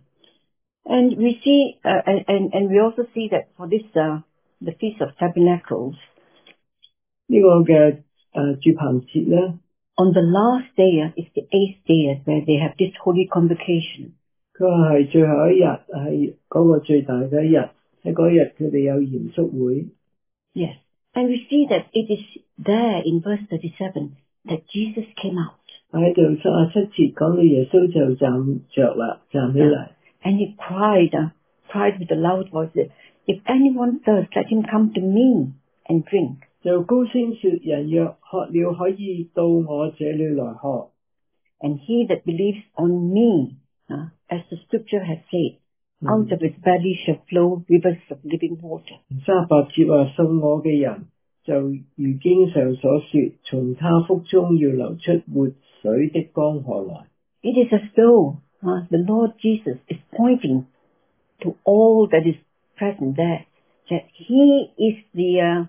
And we see uh, and, and and we also see that for this uh, the Feast of Tabernacles. 呢個嘅誒住棚節咧 On the last day, uh, it's the eighth day uh, where they have this holy convocation. 佢話係最後一日，係嗰個最大嘅一日，喺嗰日佢哋有嚴肅會。 Yes, and we see that it is there in verse thirty-seven that Jesus came out. 喺度三十七節講到耶穌就站着啦，站起嚟。 And he cried, uh, cried with a loud voice, "If anyone thirsts, let him come to me and drink." 就高聲說：人若渴了，可以到我這裏來喝。 And he that believes on me, uh, as the scripture has said, mm. out of his belly shall flow rivers of living water. 三十八節話：信我嘅人，就如經上所說，從他腹中要流出活水的江河來。 It is as though uh, the Lord Jesus is pointing to all that is present there, that he is the uh,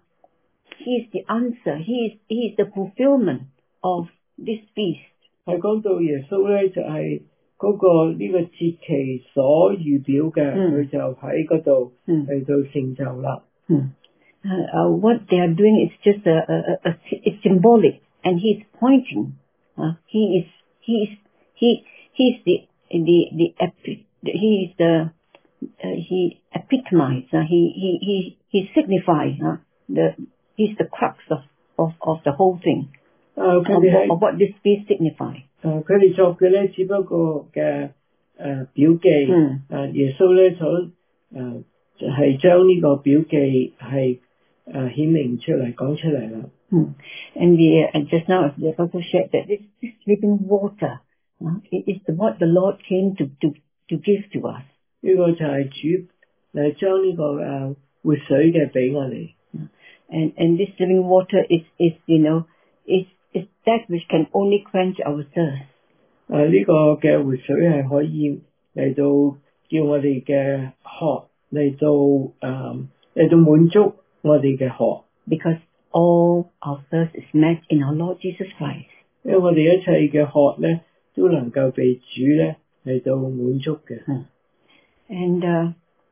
he is the answer, he is he is the fulfillment of this feast. 係講到耶穌咧，就係、是、嗰個呢個節期所預表嘅，佢、mm. 就喺嗰度嚟到成就啦。 Mm. Uh, uh, what they are doing is just a, a, a, a it's symbolic, and he is pointing. Uh, he is he is he he is the the the, epi, the he is the uh, he epitomized. Uh, he he he he signifies uh, the he's the crux of of of the whole thing. Uh, of, of what this feast signifies. 誒佢哋作嘅咧，只不過嘅誒、呃、表記，誒、 嗯呃、耶穌咧所誒就係將呢個表記係誒顯明出嚟講出嚟啦。 嗯 And we uh, and just now we have also shared that this, this living water uh, is the, what the Lord came to to to give to us. 呢個就係主嚟將呢個誒活水嘅俾我哋。 And and this living water is is you know is is that which can only quench our thirst. 誒呢個嘅活水係可以嚟到叫我哋嘅渴嚟到誒嚟到滿足我哋嘅渴。 Because all our thirst is met in our Lord Jesus Christ. 因為我哋一切嘅渴咧都能夠被主咧嚟到滿足嘅。 Hmm. And uh,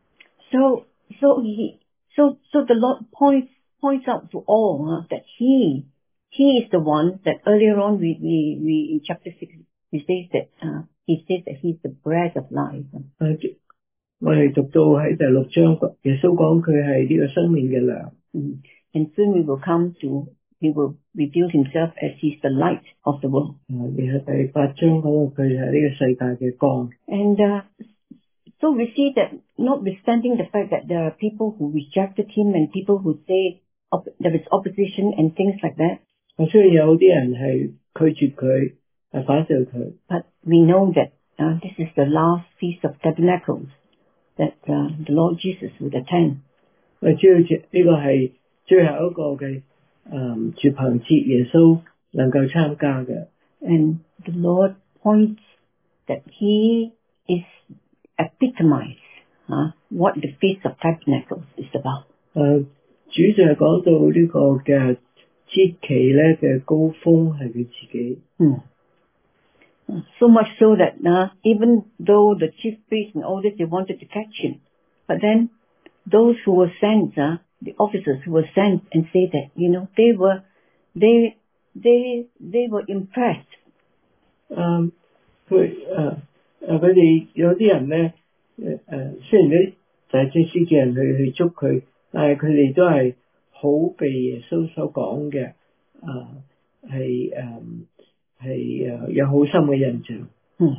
so so he so so the Lord points points out to all uh, that he he is the one that earlier on we we, we in chapter six he says that uh, he says that he's the bread of life. 我哋讀到喺第六章，耶穌講佢係呢個生命嘅糧。 Mm. And soon we will come to he will reveal himself as he's the light of the world. 誒，然後第八章講到佢係呢個世界嘅光。 And uh, so we see that notwithstanding the fact that there are people who rejected him and people who say op- there is opposition and things like that. 雖然有啲人係拒絕佢，係反對佢。 But we know that uh, this is the last Feast of Tabernacles that uh, the Lord Jesus would attend. 我知道呢個係最後一個嘅誒住棚節，耶穌能夠參加嘅。 And the Lord points that He is epitomized uh, what the Feast of Tabernacles is about. 誒，主就係講到呢個嘅節期咧嘅高峰係佢自己。 Hmm. So much so that uh, even though the chief priests and all this, they wanted to catch him, but then those who were sent, uh, the officers who were sent and say that, you know, they were, they, they, they were impressed. 嗯，佢誒誒佢哋有啲人咧誒誒，雖然啲大祭司嘅人去去捉佢，但係佢哋都係好被耶穌所講嘅，啊係誒係誒有好深嘅印象。 Hmm.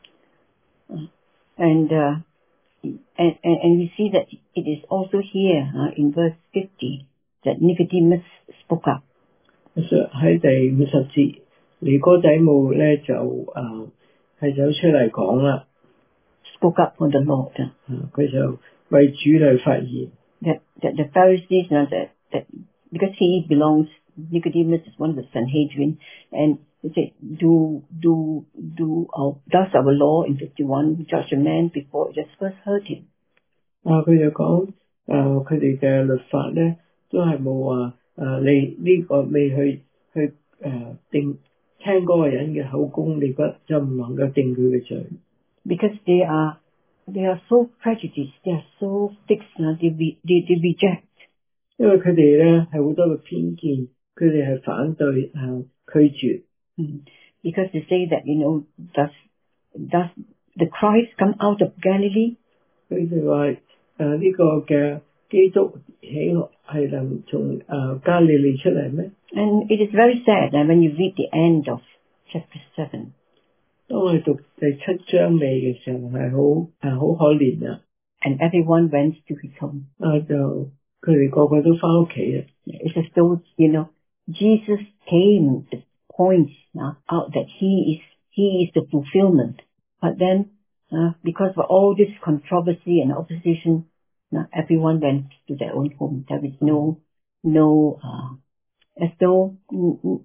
And, uh, and, and, and we see that it is also here uh, in verse fifty that Nicodemus spoke up. 喺第五十節，尼哥底母咧就誒係走出嚟講啦 ，spoke up for the Lord. 佢就為主嚟發言。 That that the Pharisees, you know, that that because he belongs, Nicodemus is one of the Sanhedrin, and he said, do do do our, does our law in fifty-one judge a man before it has first heard him? 啊，佢就講誒佢哋嘅律法咧都係冇話誒你呢個未去去誒、呃、定聽嗰個人嘅口供，你不就唔能夠定佢嘅罪。 Because they are they are so prejudiced, they are so fixed, uh, they, they they reject. 因為佢哋咧係好多嘅偏見，佢哋係反對誒拒絕。 Mm. Because they say that, you know, does does the Christ come out of Galilee? 佢哋話誒呢個嘅基督起係能從誒加利利出嚟咩？ And it is very sad that when you read the end of chapter seven. 當我哋讀第七章尾嘅時候係好係好可憐啊 ！And everyone went to his home. 啊就佢哋個個都翻屋企啊 It's as though, you know, Jesus came to point uh, out that he is he is the fulfillment. But then, uh, because of all this controversy and opposition, uh, everyone went to their own home. There is no no uh, as though mm,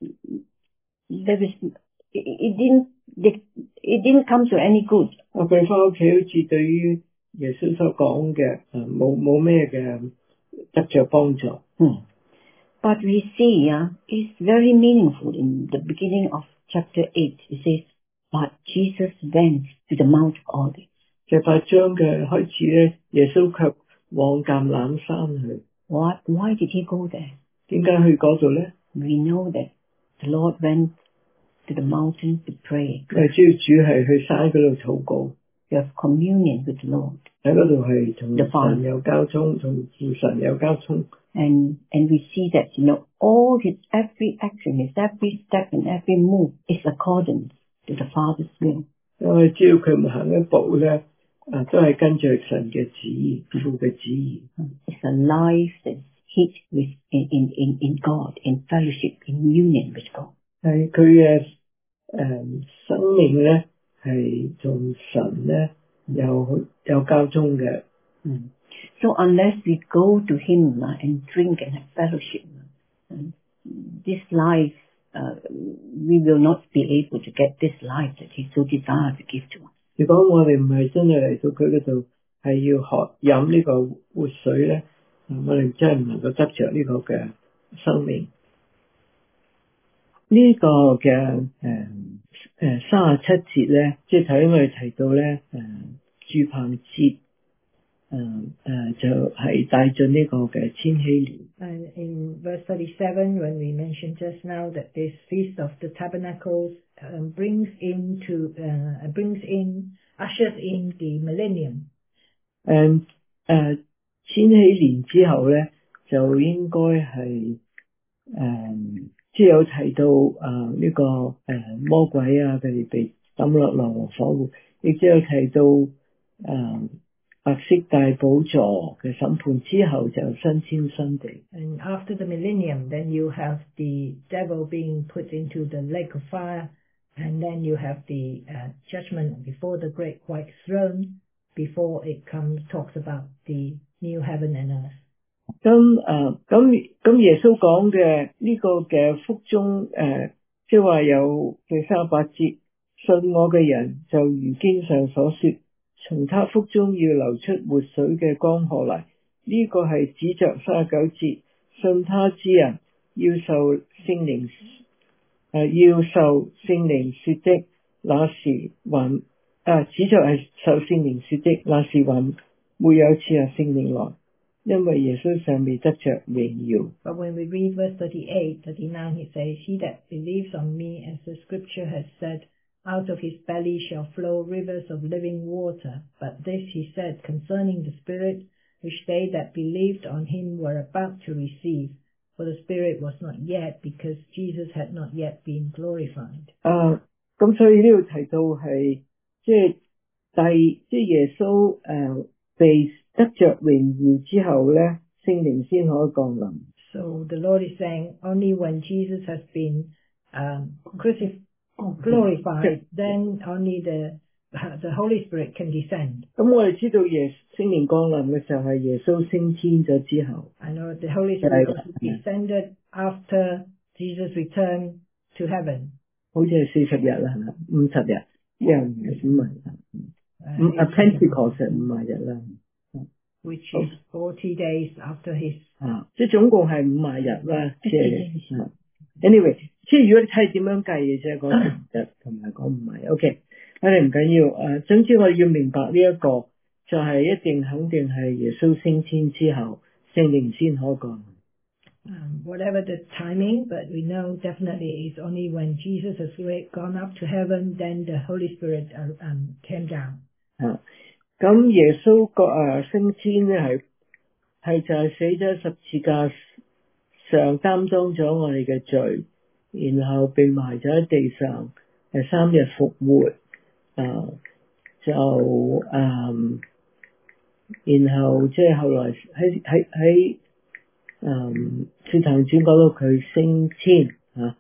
there is it, it didn't it didn't come to any good. 啊佢翻屋企好似對於耶穌所講嘅誒冇冇咩嘅得着幫助。 Hmm. But we see, uh, it's very meaningful in the beginning of chapter eight. It says, but Jesus went to the Mount of Olives. 第八章嘅開始咧，耶穌卻往橄欖山去。 Why, why did he go there? 點解去嗰度咧？ We know that the Lord went to the mountain to pray. 因為主要主係去山嗰度禱告。 To have communion with the Lord. 喺嗰度係同 The Father. 神有交通，同父神有交通。 And, and we see that, you know, all his every action, his every step and every move is according to the Father's will. 因為只要佢唔行一步咧，啊都係跟住神嘅旨意，父嘅旨意。 It's a life that's hid with in, in, in, in God, in fellowship, in union with God. 係佢嘅誒生命咧，係同神咧有有交通嘅。 Mm. So unless we go to him uh, and drink and have fellowship, uh, this life, uh, we will not be able to get this life that he so desires to give to us. 如果我哋唔係真係嚟到佢嗰度，係要學飲呢個活水咧，我哋真係唔能夠得着呢個嘅生命。呢、這個嘅誒誒三十七節咧，即係頭先我哋提到咧誒住棚節。誒、uh, 誒就係帶進呢個嘅千禧年。 And in verse thirty-seven, when we mentioned just now that this feast of the tabernacles um, brings into uh, brings in ushers in the millennium. 誒誒千禧年之後咧，就應該係誒即係有提到誒呢、這個誒、呃、魔鬼啊，佢哋被抌落硫磺火湖，亦都有提到誒。呃白色大寶座嘅審判之後就新天新地。 And after the millennium, then you have the devil being put into the lake of fire, and then you have the uh, judgment before the great white throne, before it comes talks about the new heaven and earth. 咁誒咁咁耶穌講嘅呢個嘅腹中誒，即係話有第三十八節，信我嘅人就如經上所說，從他腹中要流出活水嘅江河嚟。呢、這個係指着三十九節，信他之人要受聖靈誒、呃、要受聖靈說的，那時還啊指着係受聖靈說的，那時還沒有賜下聖靈來。因為耶穌尚未得着榮耀。 But when we read verse thirty-eight, thirty-nine, he says, He that believes on me, as the scripture has said, out of his belly shall flow rivers of living water. But this he said concerning the Spirit, which they that believed on him were about to receive. For the Spirit was not yet, because Jesus had not yet been glorified. 啊，咁所以呢度提到係即係第即係耶穌誒被得着榮耀之後咧，聖靈先可以降臨。 So the Lord is saying, only when Jesus has been um, crucified, glorified, then only the the Holy Spirit can descend. 咁我哋知道耶聖靈降臨嘅時候係耶穌升天咗之後。 I know the Holy Spirit also descended after Jesus returned to heaven. 好似係四十日啦，係咪？五十日，一樣嘅五十日。咁啊 Pentecost 係五十日啦。 Which is forty days after his 啊，即係總共係五十日啦，即係 anyway， 即係如果你睇點樣計嘅啫，嗰五日同埋嗰五十日 ，OK， 我哋唔緊要啊。總之我哋要明白呢一個就係一定肯定係耶穌升天之後，聖靈先可降。 Um, whatever the timing, but we know definitely it's only when Jesus has gone up to heaven, then the Holy Spirit uh, um, came down. 啊。咁耶穌個誒升天咧係係就係死咗十字架上擔當咗我哋嘅罪，然後被埋咗喺地上，係三日復活，誒就誒、嗯，然後即係後來喺喺喺誒使徒行傳講到佢升天嚇。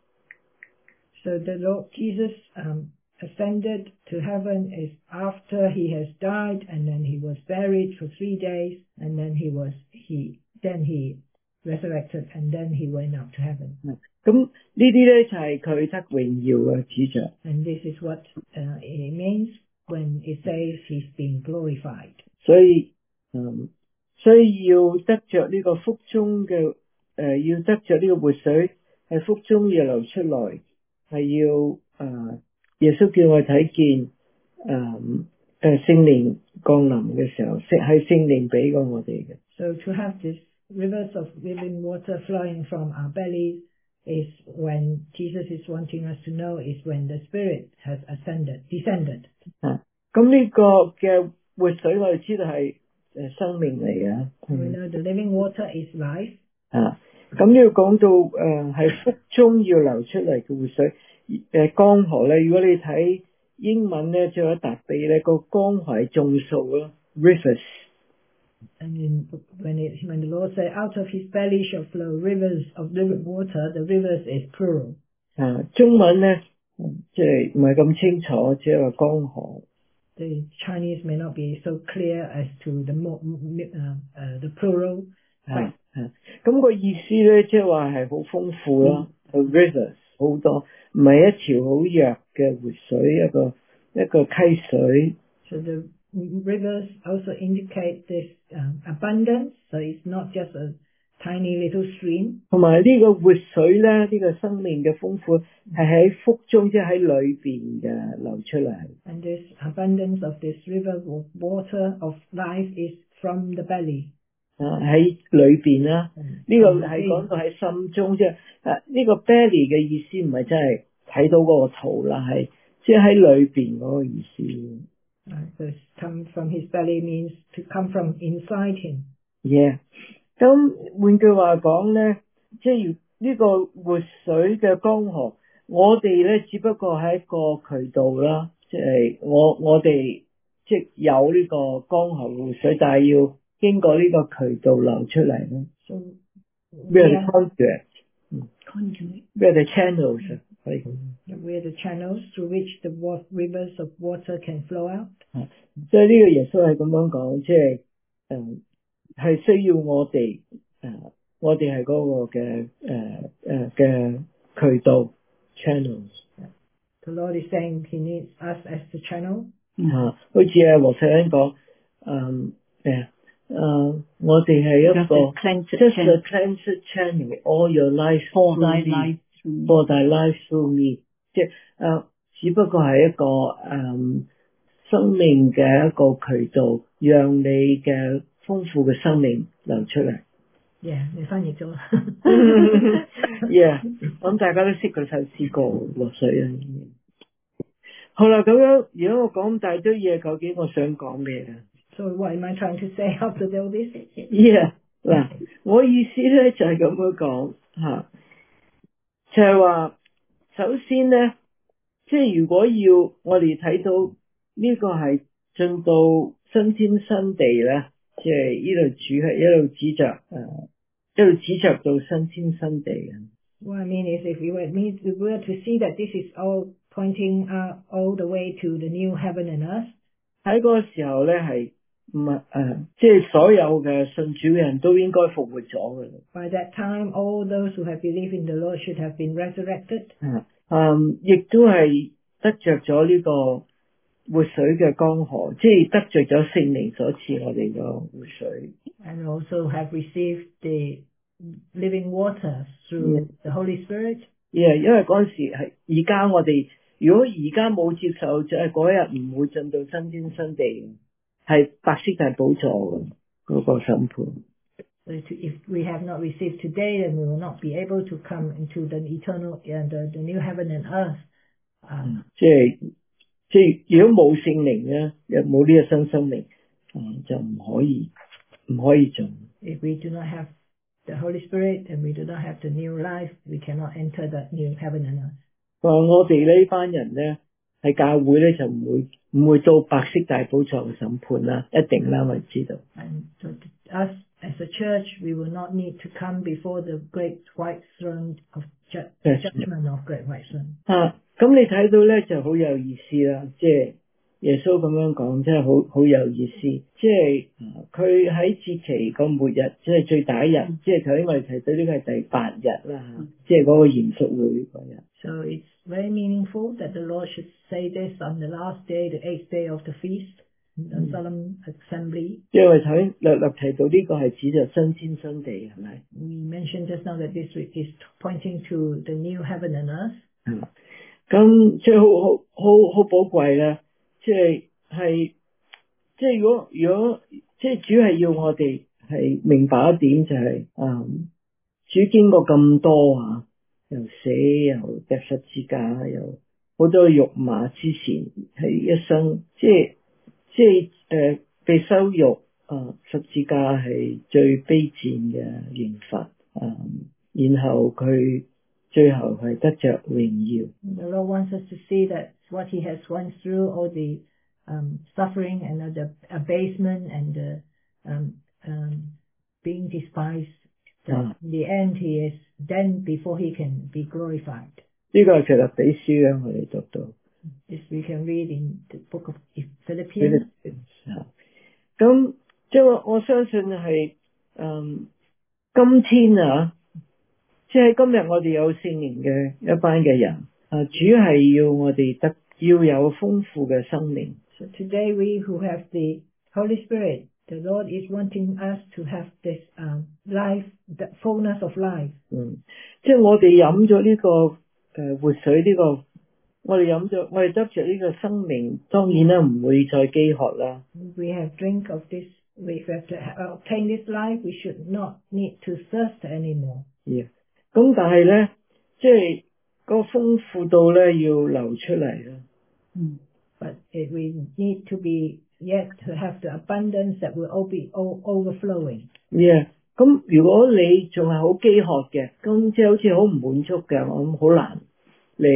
So the Lord Jesus um, ascended to heaven is after he has died, and then he was buried for three days, and then he was he then he resurrected, and then he went up to heaven. 咁呢啲咧就係佢得榮耀嘅指著。 And this is what uh, it means when it says he's been glorified. 所以，嗯，所以要得着呢個腹中嘅誒、呃，要得着呢個活水喺腹中要流出來，係要誒。呃耶穌叫我睇見，誒、嗯、誒聖靈降臨嘅時候，係聖靈俾過我哋嘅。 So to have this rivers of living water flowing from our bellies is when Jesus is wanting us to know is when the Spirit has ascended, descended. 啊，咁呢個嘅活水我哋知道係誒生命嚟嘅。 We know the living water is life. 啊，咁呢度講到誒係腹中要流出嚟嘅活水。誒江河咧，如果你睇英文咧，最後一笪地咧，個江河係眾數咯 ，rivers。 And in, when it when the Lord said, "Out of his belly shall flow rivers of living water," the rivers is plural. 啊，中文咧即係唔係咁清楚，只係話江河。 The Chinese may not be so clear as to the more, uh, uh, the plural. 係係，咁個意思咧，即係話係好豐富咯 ，rivers 好多。唔係一條好弱嘅活水，一個一個溪水。 So the rivers also indicate this um, abundance. So it's not just a tiny little stream. 同埋呢個活水咧，呢、這個生命嘅豐富係喺腹中，即係喺裏邊嘅流出嚟。 And this abundance of this river of water of life is from the belly. 啊，喺裏邊啦，呢、這個係講到喺心中啫。啊，呢、這個 belly 嘅意思唔係真係睇到嗰個圖啦，係即係喺裏邊嗰個意思。 Uh, so come from his belly means to come from inside him. Yeah， 咁換句話講咧，即係呢個活水嘅江河，我哋咧只不過係一個渠道啦，即係我我哋即係有呢個江河湖水，但係要經過呢個渠道流出嚟咯。 So we are the conduit. Conduit. We are the channels. 可以咁。 We are the channels through which the rivers of water can flow out. 所以呢個耶穌係咁樣講，即係誒係需要我哋誒、呃，我哋係嗰個嘅誒誒嘅渠道 channels。 The Lord is saying He needs us as the channel. 啊，好似阿黃世恩講，嗯誒誒，我哋係一個 just a cleansed channel all your life for thy life for thy life through me， 即係誒、呃，只不過係一個誒、嗯、生命嘅一個渠道，讓你嘅豐富嘅生命流出嚟。 Yeah， 你翻譯咗啦。 Yeah， 咁大家都識嗰首詩歌落水啊。好啦，咁樣如果我講咁大堆嘢，究竟我想講咩咧 ？So what am I trying to say after all this? Yeah， 嗱，我意思咧就係咁樣講吓，就係話，首先咧，即係如果要我哋睇到呢個係進到新天新地咧，即係呢度主係一路指着誒，一路指着到新天新地嘅。 What I mean is, if we were, we were to see that this is all pointing uh, all the way to the new heaven and earth， 喺嗰個時候咧係唔係誒，即係所有嘅信主嘅人都應該復活咗嘅。 By that time, all those who have believed in the Lord should have been resurrected。 嗯，嗯，亦都係得着咗呢個活水嘅江河，即係得着咗聖靈所賜我哋嘅活水。 And also have received the living water through the Holy Spirit。 Yeah， 因為嗰陣時係而家我哋如果而家冇接受，就係嗰日唔會進到新天新地，係白色大寶座嘅嗰個審判。 So if we have not received today, then we will not be able to come into the eternal and the, the new heaven and earth。 嗯，即係即係如果冇聖靈咧，又冇呢個新生命，嗯，就唔可以唔可以做。 If we do not have the Holy Spirit and we do not have the new life, we cannot enter the new heaven and earth。 話我哋呢班人咧喺教會咧就唔會唔會到白色大寶座嘅審判啦，一定啦，我哋知道。 And so us as a church, we will not need to come before the great white throne of ju- judgment of great white throne。 啊，咁你睇到咧就好有意思啦，即係耶穌咁樣講，真係好好有意思。即係佢喺節期個末日，即係最大一日，即係頭先我哋提到呢個係第八日啦，即係嗰個嚴肅會嗰日。 So it's very meaningful that the Lord should say this on the last day, the eighth day of the feast, the solemn assembly。 因為頭先略略提到呢個係指著新天新地，係咪 ？We mentioned just now that this is pointing to the new heaven and earth。 係嘛？咁即係好好好好寶貴啦，即係係即係如果如果即係主係要我哋係明白一點就係、是，嗯，主經過咁多啊。又死又釘十字架，又好多辱罵之前係一生，即係即係誒、呃、被羞辱啊、呃！十字架係最卑賤嘅刑罰，嗯，然後佢最後係得着榮耀。 The Lord wants us to see that what He has went through, all the um, suffering and the abasement and the um, um, being despised. That in the end, he is then before he can be glorified。 呢個係腓立比書咧，我哋讀到。 This we can read in the book of Philippians。 咁即係我我相信係嗯，今天啊，即係今日我哋有聖靈嘅一班嘅人啊，主係要我哋得要有豐富嘅生命。 So today we who have the Holy Spirit。The Lord is wanting us to have this um, life, the fullness of life。 嗯，即係我哋飲咗呢個誒、呃、活水呢、這個，我哋飲咗，我哋得着呢個生命，當然啦唔會再飢渴啦。 We have drink of this, we have to obtain this life, we should not need to thirst anymore。 Yeah， 咁但係咧，即係個豐富到咧要流出嚟啦。 嗯 ，But it, we need to be。Yet to have the abundance that will all be overflowing。 Yeah， 咁如果你仲係好飢渴嘅，咁即係好似好唔滿足嘅，我諗好難嚟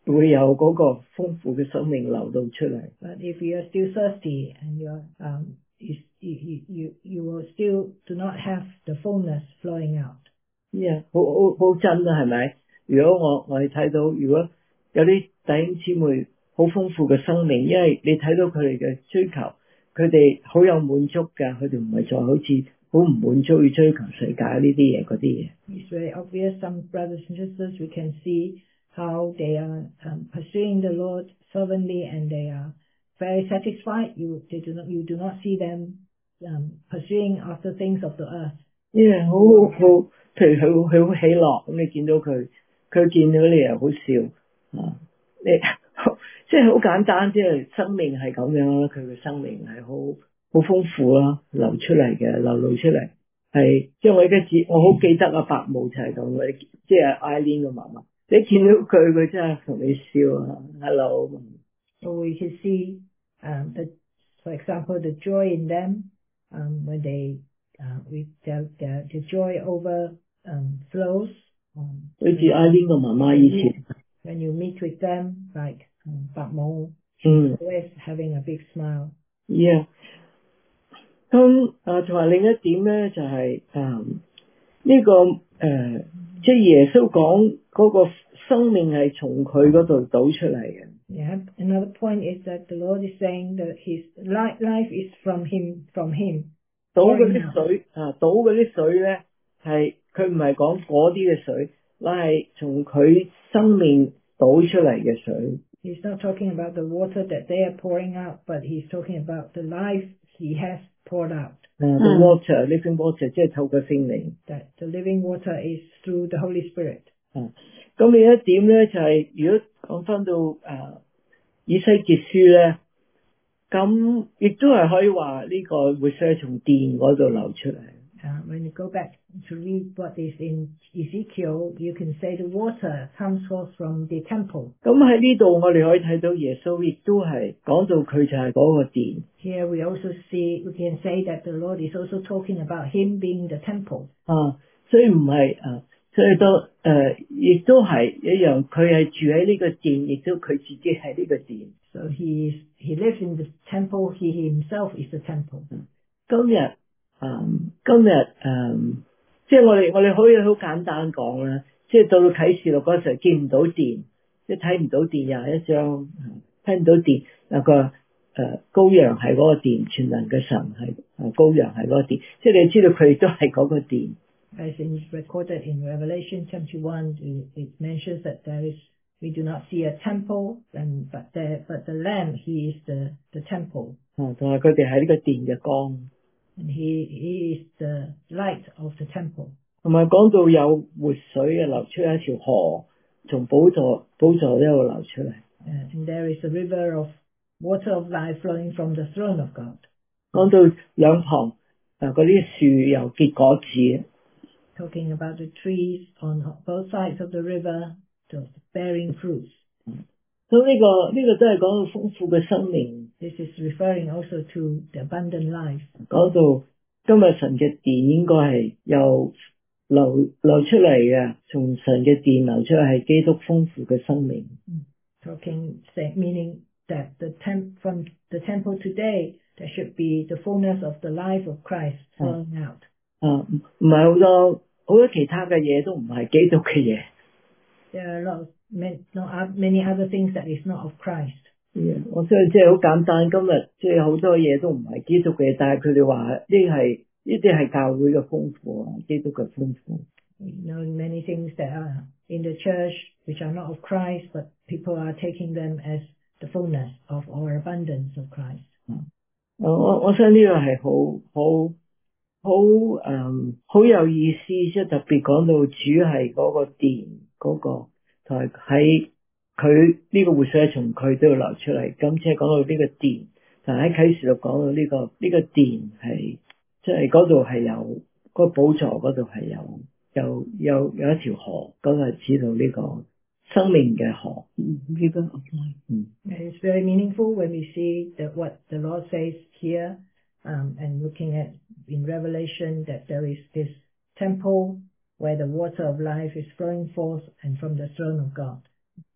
會有嗰個豐富嘅生命流到出嚟。 But if you are still thirsty and you are, um, you, you, you, you will still do not have the fullness flowing out. Yeah, 好好好真啊，係咪？如果我我哋睇到，如果有啲弟兄姊妹好豐富嘅生命，因為你睇到佢哋嘅追求，佢哋好有滿足㗎，佢哋唔係再好似好唔滿足去追求世界呢啲嘢嗰啲嘢。 It's very obvious. Some brothers and sisters, we can see how they are um, pursuing the Lord fervently, and they are very satisfied. You, they do not, you do not see them um, pursuing after things of the earth. Yeah, 好好好，譬如佢佢好喜樂，咁你見到佢，佢見到你又好笑啊！你即係好簡單，即係生命係咁樣啦。佢嘅生命係好好豐富啦，流出嚟嘅，流露出嚟係。即係我而家記，我好記得啊，伯母就係咁嘅，即係 Eileen 嘅媽媽。你見到佢，佢真係同你笑啊 ，hello。 So we can see, um, the, for example, the joy in them um, when they, uh, with their, their, the joy over um, flows. 好似 Eileen 嘅媽媽以前。 When you meet with them, like um, 伯母, she's mm. always having a big smile. Yeah. 咁啊，同埋另一點咧，就係誒呢個誒。呃即係耶穌講嗰個生命係從佢嗰度倒出嚟嘅。 Yeah, another point is that the Lord is saying that His life life is from Him, from Him. 倒嗰啲水啊，倒嗰啲水咧係佢唔係講嗰啲嘅水，乃係從佢生命倒出嚟嘅水。 He's not talking about the water that they are pouring out, but He's talking about the life He has poured out. Uh, the water, living water, 即係透過聖靈。 That the living water is through the Holy Spirit. 啊，咁另一點咧就係、是，如果講翻到誒、呃、以西結書咧，咁亦都係可以話呢個活水從殿嗰度流出嚟。 Uh, when you go back to read what is in Ezekiel, you can say the water comes forth from the temple. 咁喺呢度我哋可以睇到耶穌亦都係講到佢就係嗰個殿。 Here we also see, we can say that the Lord is also talking about Him being the temple. 啊，所以唔係啊，所以都誒，亦都係一樣，佢係住喺呢個殿，亦都佢自己係呢個殿。 So he is, he lives in the temple. He himself is the temple. 今日。嗯，今日嗯，即係我哋我哋可以好簡單講啦，即係到到啟示錄嗰時候見唔到殿，即係睇唔到殿廿一章，睇唔到殿，有個誒羔羊係嗰個殿，全能嘅神係誒羔羊係嗰個殿，即係你知道佢都係嗰個殿。 As is recorded in Revelation chapter one, it mentions that there is we do not see a temple, and but the but the Lamb, He is the the temple. 啊，同埋佢哋係呢個殿嘅光。 And he, he is the light of the temple. 同埋講到有活水嘅流出一條河，從寶座寶座呢度流出嚟。 Uh, and there is a river of water of life flowing from the throne of God. 講到兩旁誒嗰啲樹又結果子。 Talking about the trees on both sides of the river, bearing fruits. 咁呢個呢個都係講到豐富嘅生命。 This is referring also to the abundant life. 講到今日神嘅殿應該係由流流出嚟嘅，從神嘅殿流出嚟係基督豐富嘅生命。 Talking, say, meaning that the temp from the temple today, there should be the fullness of the life of Christ flowing out. 啊，唔係好多好多其他嘅嘢都唔係基督嘅嘢。 There are a lot of many, many other things that is not of Christ. Yeah, 我相信即係好簡單，今日即係好多嘢都唔係基督嘅，但係佢哋話呢係呢啲係教會嘅豐富啊，基督嘅豐富。 We know many things that are in the church which are not of Christ, but people are taking them as the fullness of or abundance of Christ. 我我我想呢個係好好好誒好有意思，即係特別講到主係嗰個殿嗰個，同埋喺佢呢個活水從佢都要流出嚟。咁即係講到呢個殿，但係喺啟示錄講到呢個呢個殿係即係嗰度係有嗰個寶座嗰度係有有有有一條河，嗰個係指到呢個生命嘅河。River of life. Mm. It's very meaningful when we see that what the Lord says here, um, and looking at in Revelation that there is this temple where the water of life is flowing forth and from the throne of God.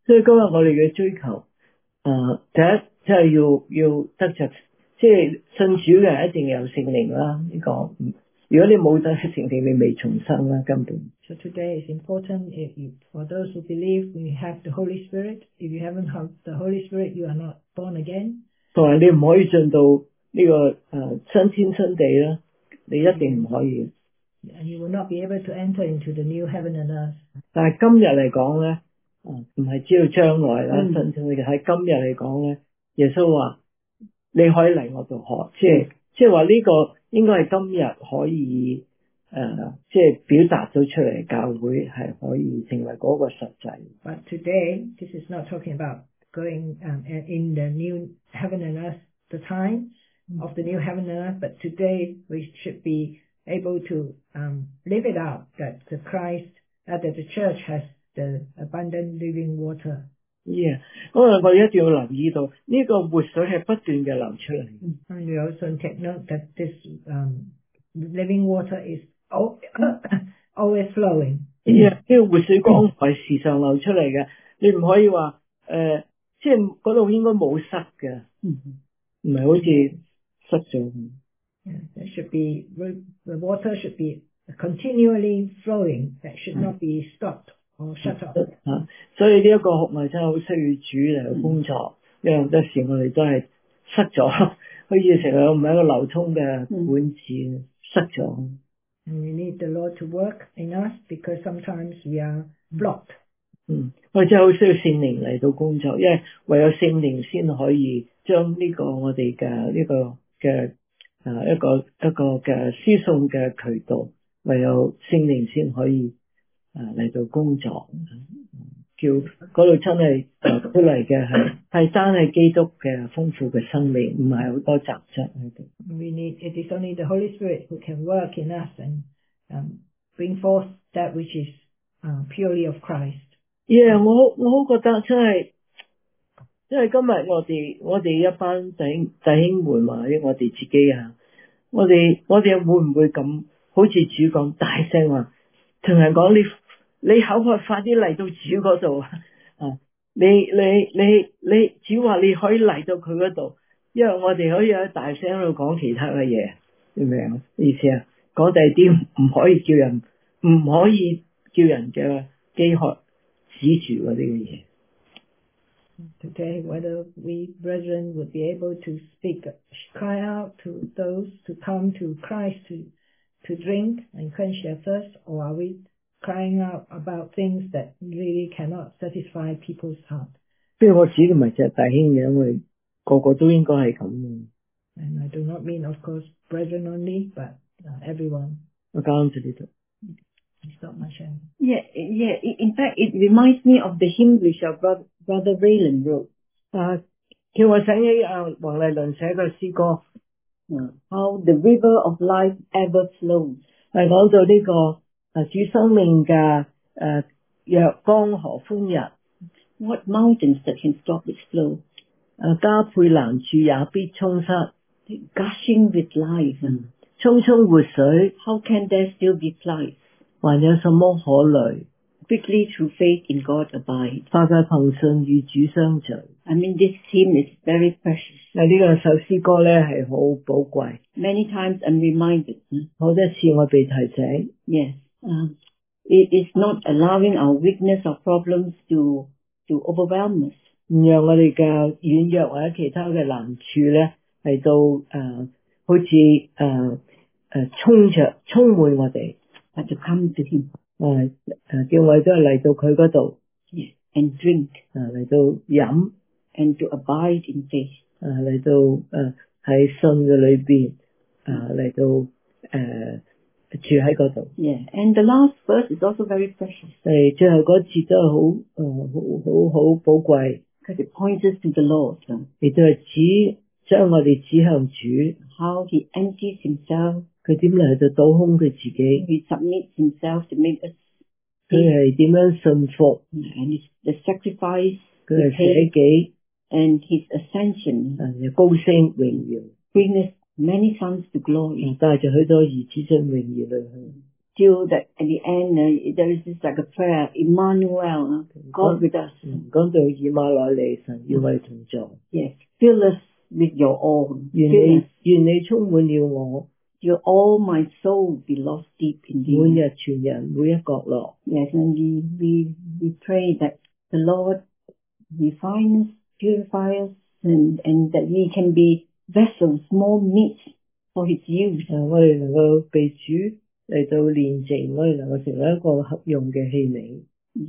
所以今日我哋嘅追求，誒第一即係要要得着，即係信主嘅人一定有聖靈啦。呢個如果你冇得聖靈，你未重生啦，根本。 So today is important if you, for those who believe we have the Holy Spirit. If you haven't had the Holy Spirit, you are not born again. 同埋你唔可以進到呢個誒新天新地啦，你一定唔可以。 And you will not be able to enter into the new heaven and earth. 但係今日嚟講咧，唔係知道將來啦，新天嘅喺今日嚟講咧，耶穌話你可以嚟我度學，即係即係話呢個應該係今日可以誒，即係表達咗出嚟，教會係可以成為嗰個實際。 But today, this is not talking about going um, in the new heaven and earth, the time of the new heaven and earth, but today we should be able to um, live it out, that the Christ, uh, that the church has the abundant living water. Yeah， 我我哋一定要留意到呢個活水係不斷嘅流出嚟。 And we also take note that this um, living water is always flowing. 呢個活水江係時常流出嚟嘅，你唔可以話誒，即係嗰度應該冇塞嘅，唔係好似塞咗。 Yeah, there should be the water should be continually flowing. That should not be stopped or shut off. 啊，所以呢一個學問真係好需要主嚟工作，因為好多時我哋都係塞咗，好似成日唔係一個流通嘅管子，塞咗。 And we need the Lord to work in us because sometimes we are blocked. 嗯，我哋真係好需要聖靈嚟到工作，因為唯有聖靈先可以將呢個我哋嘅呢個嘅誒一個一個嘅輸送嘅渠道，唯有聖靈先可以誒嚟到工作，叫嗰度真係出嚟嘅係係單係基督嘅豐富嘅生命，唔係好多雜質喺度。 We need it is only the Holy Spirit who can work in us and um, bring forth that which is uh, purely of Christ. Yeah， 我我好覺得真係，因為今日我哋我哋一班弟兄弟兄們或者我哋自己啊，我哋我哋會唔會咁好似主咁大聲話，同人講你你口渴快啲嚟到主嗰度啊！你你你你主話你可以嚟到佢嗰度，因為我哋可以喺大聲喺度講其他嘅嘢，明唔明啊？意思啊，講第二啲唔可以叫人唔可以叫人嘅飢渴止住嗰啲嘅嘢。 Today, whether we brethren would be able to speak, cry out to those to come to Christ to to drink and quench their thirst, or are we crying out about things that really cannot satisfy people's heart? 不過我指嘅唔係就係弟兄嘅，因為個個都應該係咁嘅。 And I do not mean, of course, brethren only, but uh, everyone. 我講到呢度。 Stop my sharing. Yeah, yeah. In fact, it reminds me of the hymn which our brother, brother Raylan wrote. 啊，叫我醒起啊，黃麗倫寫嘅詩歌。 Uh, how the river of life ever flows. 係講到呢、這個啊主生命嘅誒若江河歡日。 What mountains that can stop its flow? 誒加倍難處也必沖塞。 Gushing with life. 嗯，沖沖活水。 How can there still be plight? 還有什麼可慮 ？Quickly through faith in God abide. 快快憑信與主相聚。 I mean, this hymn is very precious. 啊，呢個首詩歌咧係好寶貴。 Many times I'm reminded. 好多次我被提醒。 Yes. Um, it is not allowing our weakness or problems to to overwhelm us. 唔讓我哋嘅軟弱或者其他嘅難處咧係到誒、呃，好似誒誒衝着充滿我哋。 But to come to Him. 誒誒，叫我哋都係嚟到佢嗰度。 Yes. And drink. 誒嚟到飲。 And to abide in faith. 誒嚟到誒喺信嘅裏邊，誒嚟到誒住喺嗰度。 Yeah. And the last verse is also very precious. 誒最後嗰節都係好誒好好好寶貴。 Because it points us to the Lord. 亦都係指將我哋指向主。 How He empties Himself. 佢點嚟到倒空佢自己 ？He submits Himself to make us. 佢係點樣信服 ？And the sacrifice. 佢係捨己 ，and His ascension. 誒高升榮耀 ，bring us many sons to glory. 帶著許多兒子進榮耀裏去。 till that at the end uh, there is just like a prayer, Emmanuel, God with us. 講到以馬內利，神與我哋同在。 Yes, fill us with your all. 願你願你充滿了我。 Till all my soul be lost deep in thee. 滿日全人每一角落。 Yes, and we we we pray that the Lord refine us, purify us, and and that we can be vessels, small meats for His use. 我哋能夠被主嚟到煉淨，我哋能夠成為一個合用嘅器皿。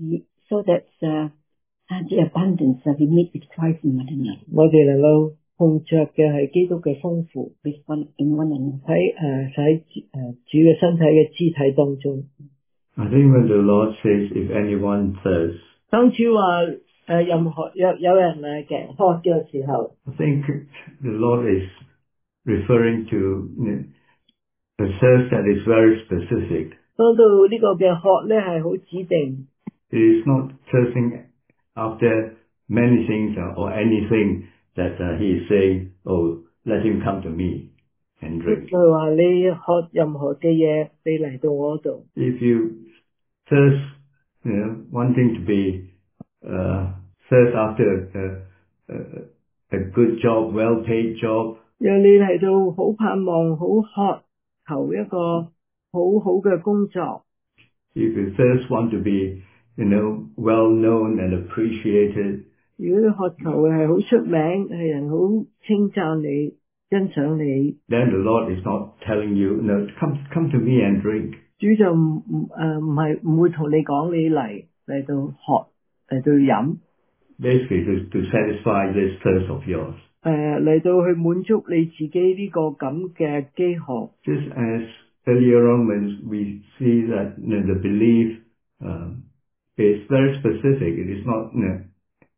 So that uh, the abundance that we meet with Christ in one another. 我哋能夠碰着嘅係基督嘅豐富 with one in one another. 喺誒喺誒主嘅身體嘅肢體當中。 I think when the Lord says, "If anyone thirsts," 當主話誒任何有有人誒嘅渴嘅時候 I think the Lord is referring to you know, a thirst that is very specific. 當到呢個嘅渴咧係好指定。 It is not thirsting after many things or anything that uh, he is saying, "Oh, let him come to me and drink." 佢話你渴任何嘅嘢，你嚟到我度。 If you thirst, you know, wanting to be uh, thirst after a, a, a good job, well-paid job. 讓你嚟到好盼望、好渴求一個好好嘅工作。 If you thirst want to be, you know, well-known and appreciated. 如果你渴求嘅係好出名，係人好稱讚你、欣賞你。 Then the Lord is not telling you, "No, come, come to me and drink." 主就唔唔誒唔係唔會同你講你嚟嚟到渴嚟到飲。 Basically, to, to satisfy this thirst of yours. 誒嚟到去滿足你自己呢個咁嘅飢渴。 Just as earlier on when we see that you know, the belief um, is very specific. It is not you know,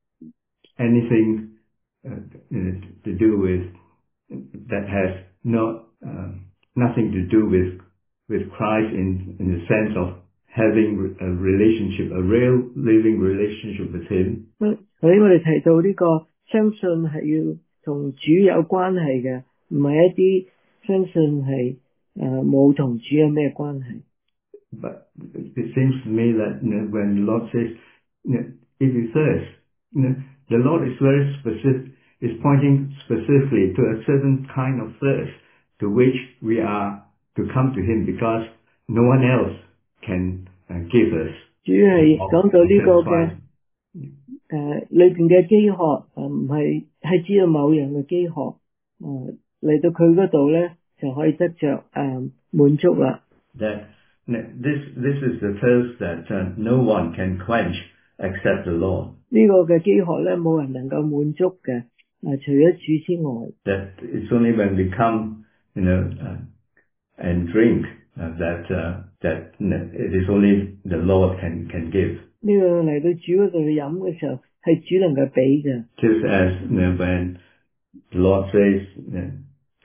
anything uh, you know, to do with that has not uh, nothing to do with with Christ in in the sense of having a relationship, a real living relationship with Him. 所以我哋提到呢個相信係要同主有關係嘅，唔係一啲相信係誒冇同主有咩關係。 But it seems to me that you know, when the Lord says, you know, "If you thirst," you know, the Lord is very specific, is pointing specifically to a certain kind of thirst to which we are to come to Him because no one else can uh, give us. 主係講到呢個嘅誒裏邊嘅飢渴，誒唔係係知道某人嘅飢渴，誒嚟到佢嗰度咧就可以得着誒滿足啦。 That this this is the thirst that uh, no one can quench except the Lord. 呢個嘅飢渴咧冇人能夠滿足嘅，誒除咗主之外。 That it's only when we come, you know, uh, and drink uh, that uh, that you know, it is only the Lord can can give. 呢個嚟到主嗰度去飲嘅時候，係主能夠俾嘅。 Just as you know, when the Lord says you know,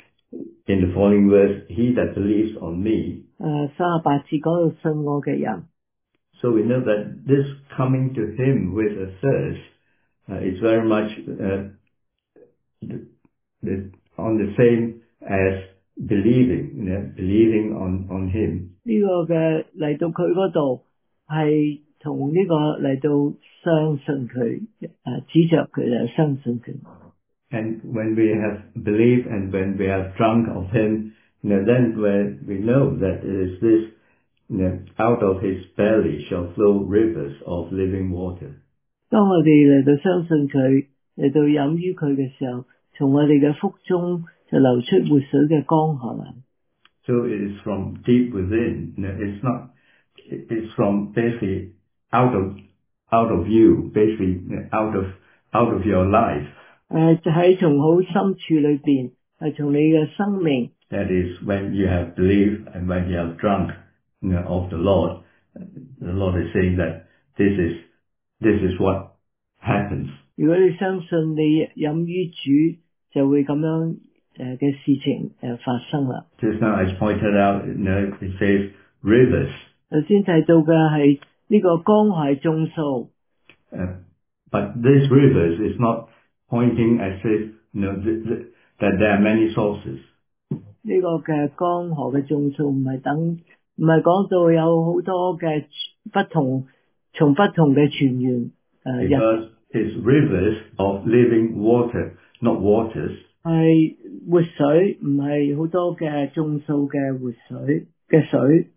in the following verse, "He that believes on me." 誒三十八節講到信我嘅人。 So we know that this coming to Him with a thirst uh, is very much uh, the, the, on the same as believing, you know, believing on on Him. 呢個嘅嚟到佢嗰度係同呢個嚟到相信佢，誒指着佢就相信佢。 And when we have believed and when we have drunk of Him, you know, then when we know that it is this, you know, out of His belly shall flow rivers of living water. 當我哋嚟到相信佢，嚟到飲於佢嘅時候，從我哋嘅腹中就流出活水嘅江河嚟。 So it is from deep within. You know, it's not. It's from basically out of out of you, basically out of out of your life. 誒就喺從好深處裏邊，係從你嘅生命。 That is when you have believed and when you have drunk, you know, of the Lord. The Lord is saying that this is this is what happens. 如果你相信你飲於主，就會咁樣誒嘅事情誒發生啦。 Just now, as pointed out, you know, it says rivers. 頭先提到嘅係呢個江河眾數。 Uh, but this rivers is not pointing as if you know th- th- that there are many sources. 呢個嘅江河嘅眾數唔係等唔係講到有好多嘅不同，從不同嘅泉源誒入。 Because it's rivers of living water, not waters. 係活水，唔係好多嘅眾數嘅活水嘅水。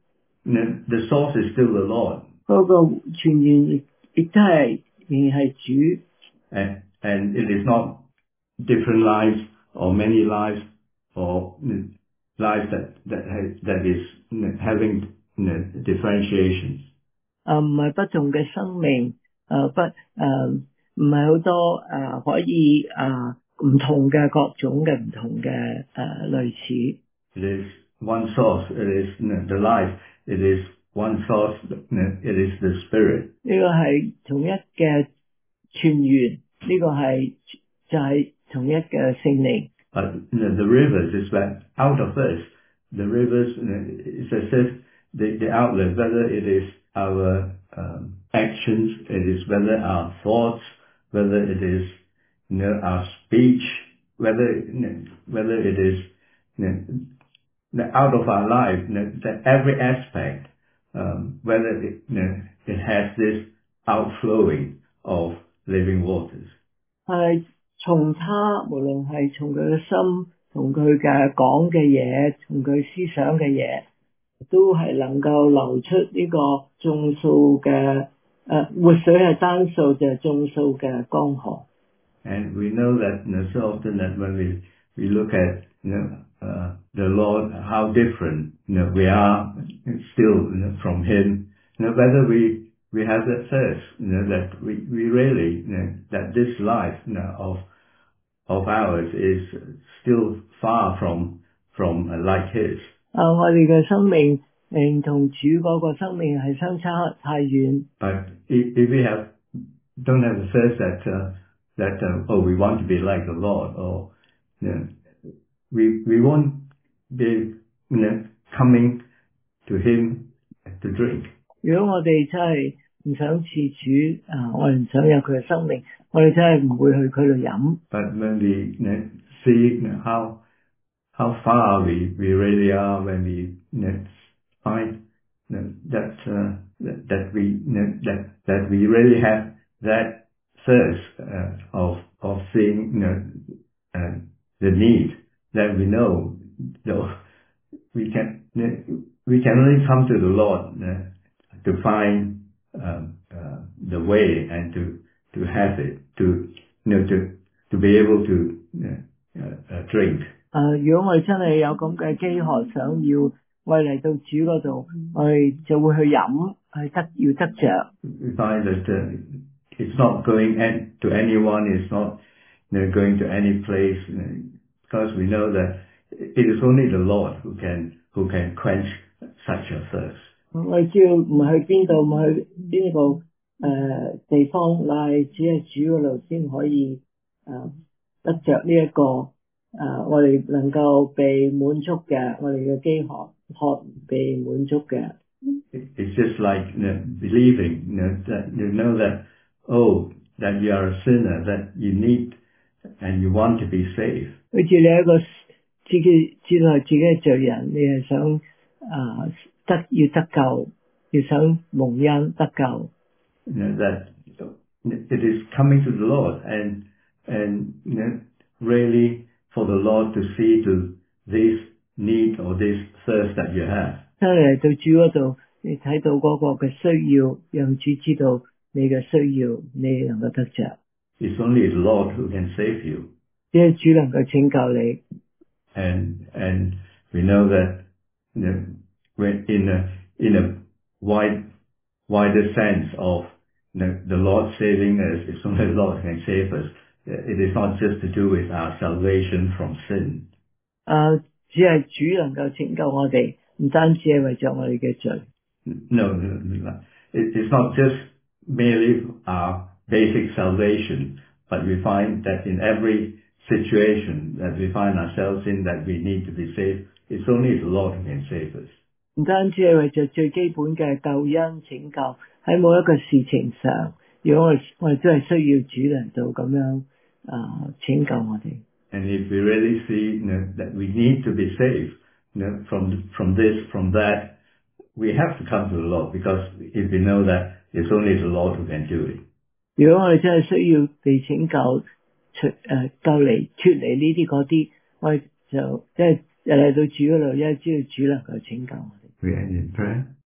The source is still the Lord. 嗰個泉源亦亦都係仍然係主。 And, and it is not different lives or many lives or lives that, that, has, that is having differentiations. 啊，唔係不同嘅生命，誒不誒唔係好多誒可以誒唔同嘅各種嘅唔同嘅誒類似。 It is one source. It is the life. It is one source. It is the spirit. 呢個係同一嘅泉源，呢個係就係同一嘅聖靈。 But you know, the rivers is that out of us, the rivers you know, is as if the, the outlet, whether it is our um, actions, it is whether our thoughts, whether it is you know our speech, whether you know, whether it is you know, out of our life, you know, that every aspect, um, whether it, you know, it has this outflowing of living waters. 係從他，無論係從佢嘅心，從佢嘅講嘅嘢，從佢思想嘅嘢，都係能夠流出呢個眾數嘅誒活水係單數就係眾數嘅江河。 And we know that you know, so often that when we we look at you know uh, the Lord, how different you know we are still you know, from Him. You know whether we we have that thirst, you know that we we really you know that this life you know of of ours is still far from from uh, like His. 啊，我哋嘅生命誒同主嗰個生命係相差太遠。 But if, if we have don't have the thirst that uh, that uh, oh we want to be like the Lord, or you know, we we won't be you know coming to Him to drink. 如果我哋真係唔想似主啊，我哋唔想有佢嘅生命，我哋真係唔會去佢度飲。 But when we you know, see you know, how how far we, we really are, when we you know, find you know, that, uh, that that we you know, that that we really have that thirst uh, of of seeing you know uh, the need, that we know though we can you know, we can only come to the Lord you know, to find um, uh, the way and to to have it, to you know to to be able to you know, uh, uh, drink. 啊，如果我哋真係有咁嘅飢渴，想要為嚟到主嗰度，我哋就會去飲，去得要得着。 We find that uh, it's not going to anyone, it's not you know, going to any place, you know, because we know that it is only the Lord who can who can quench such a thirst. 我哋只要唔去邊度，唔去邊個誒地方，乃係只係主嗰度先可以誒得着呢一個。誒，我哋能夠被滿足嘅，我哋嘅飢渴渴被滿足嘅。 It's just like you know, believing, you know, that you know that oh, that you are a sinner, that you need and you want to be saved. 好似你一個自己知道自己係罪人，你係想啊得要得救，要想蒙恩得救。 You know, that it is coming to the Lord and and you know, really. For the Lord to see to this need or this thirst that you have. 真係嚟到主嗰度，你睇到嗰個嘅需要，讓主知道你嘅需要，你能夠得着。 It's only the Lord who can save you. 只係主能夠拯救你。 And and we know that you know, when in a in a wide wider sense of you know, the Lord saving us, it's only the Lord who can save us. It is not just to do with our salvation from sin. 啊，只係主能夠拯救我哋，唔單止係為咗我哋嘅罪。 No, no, no. It, it's not just merely our basic salvation, but we find that in every situation that we find ourselves in that we need to be saved, it's only the Lord who can save us. 唔單止係為咗最基本嘅救恩拯救，喺每一個事情上，如果我哋我哋都係需要主嚟到咁樣啊拯救我哋。 And if we really see you know, that we need to be saved you know, from from this, from that, we have to come to the Lord, because if we know that it's only the Lord who can do it. 如果我哋真係需要被拯救出誒救離脱離呢啲嗰啲，我哋就即係嚟到主嗰度，因為知道主能夠拯救我哋。 We end in prayer.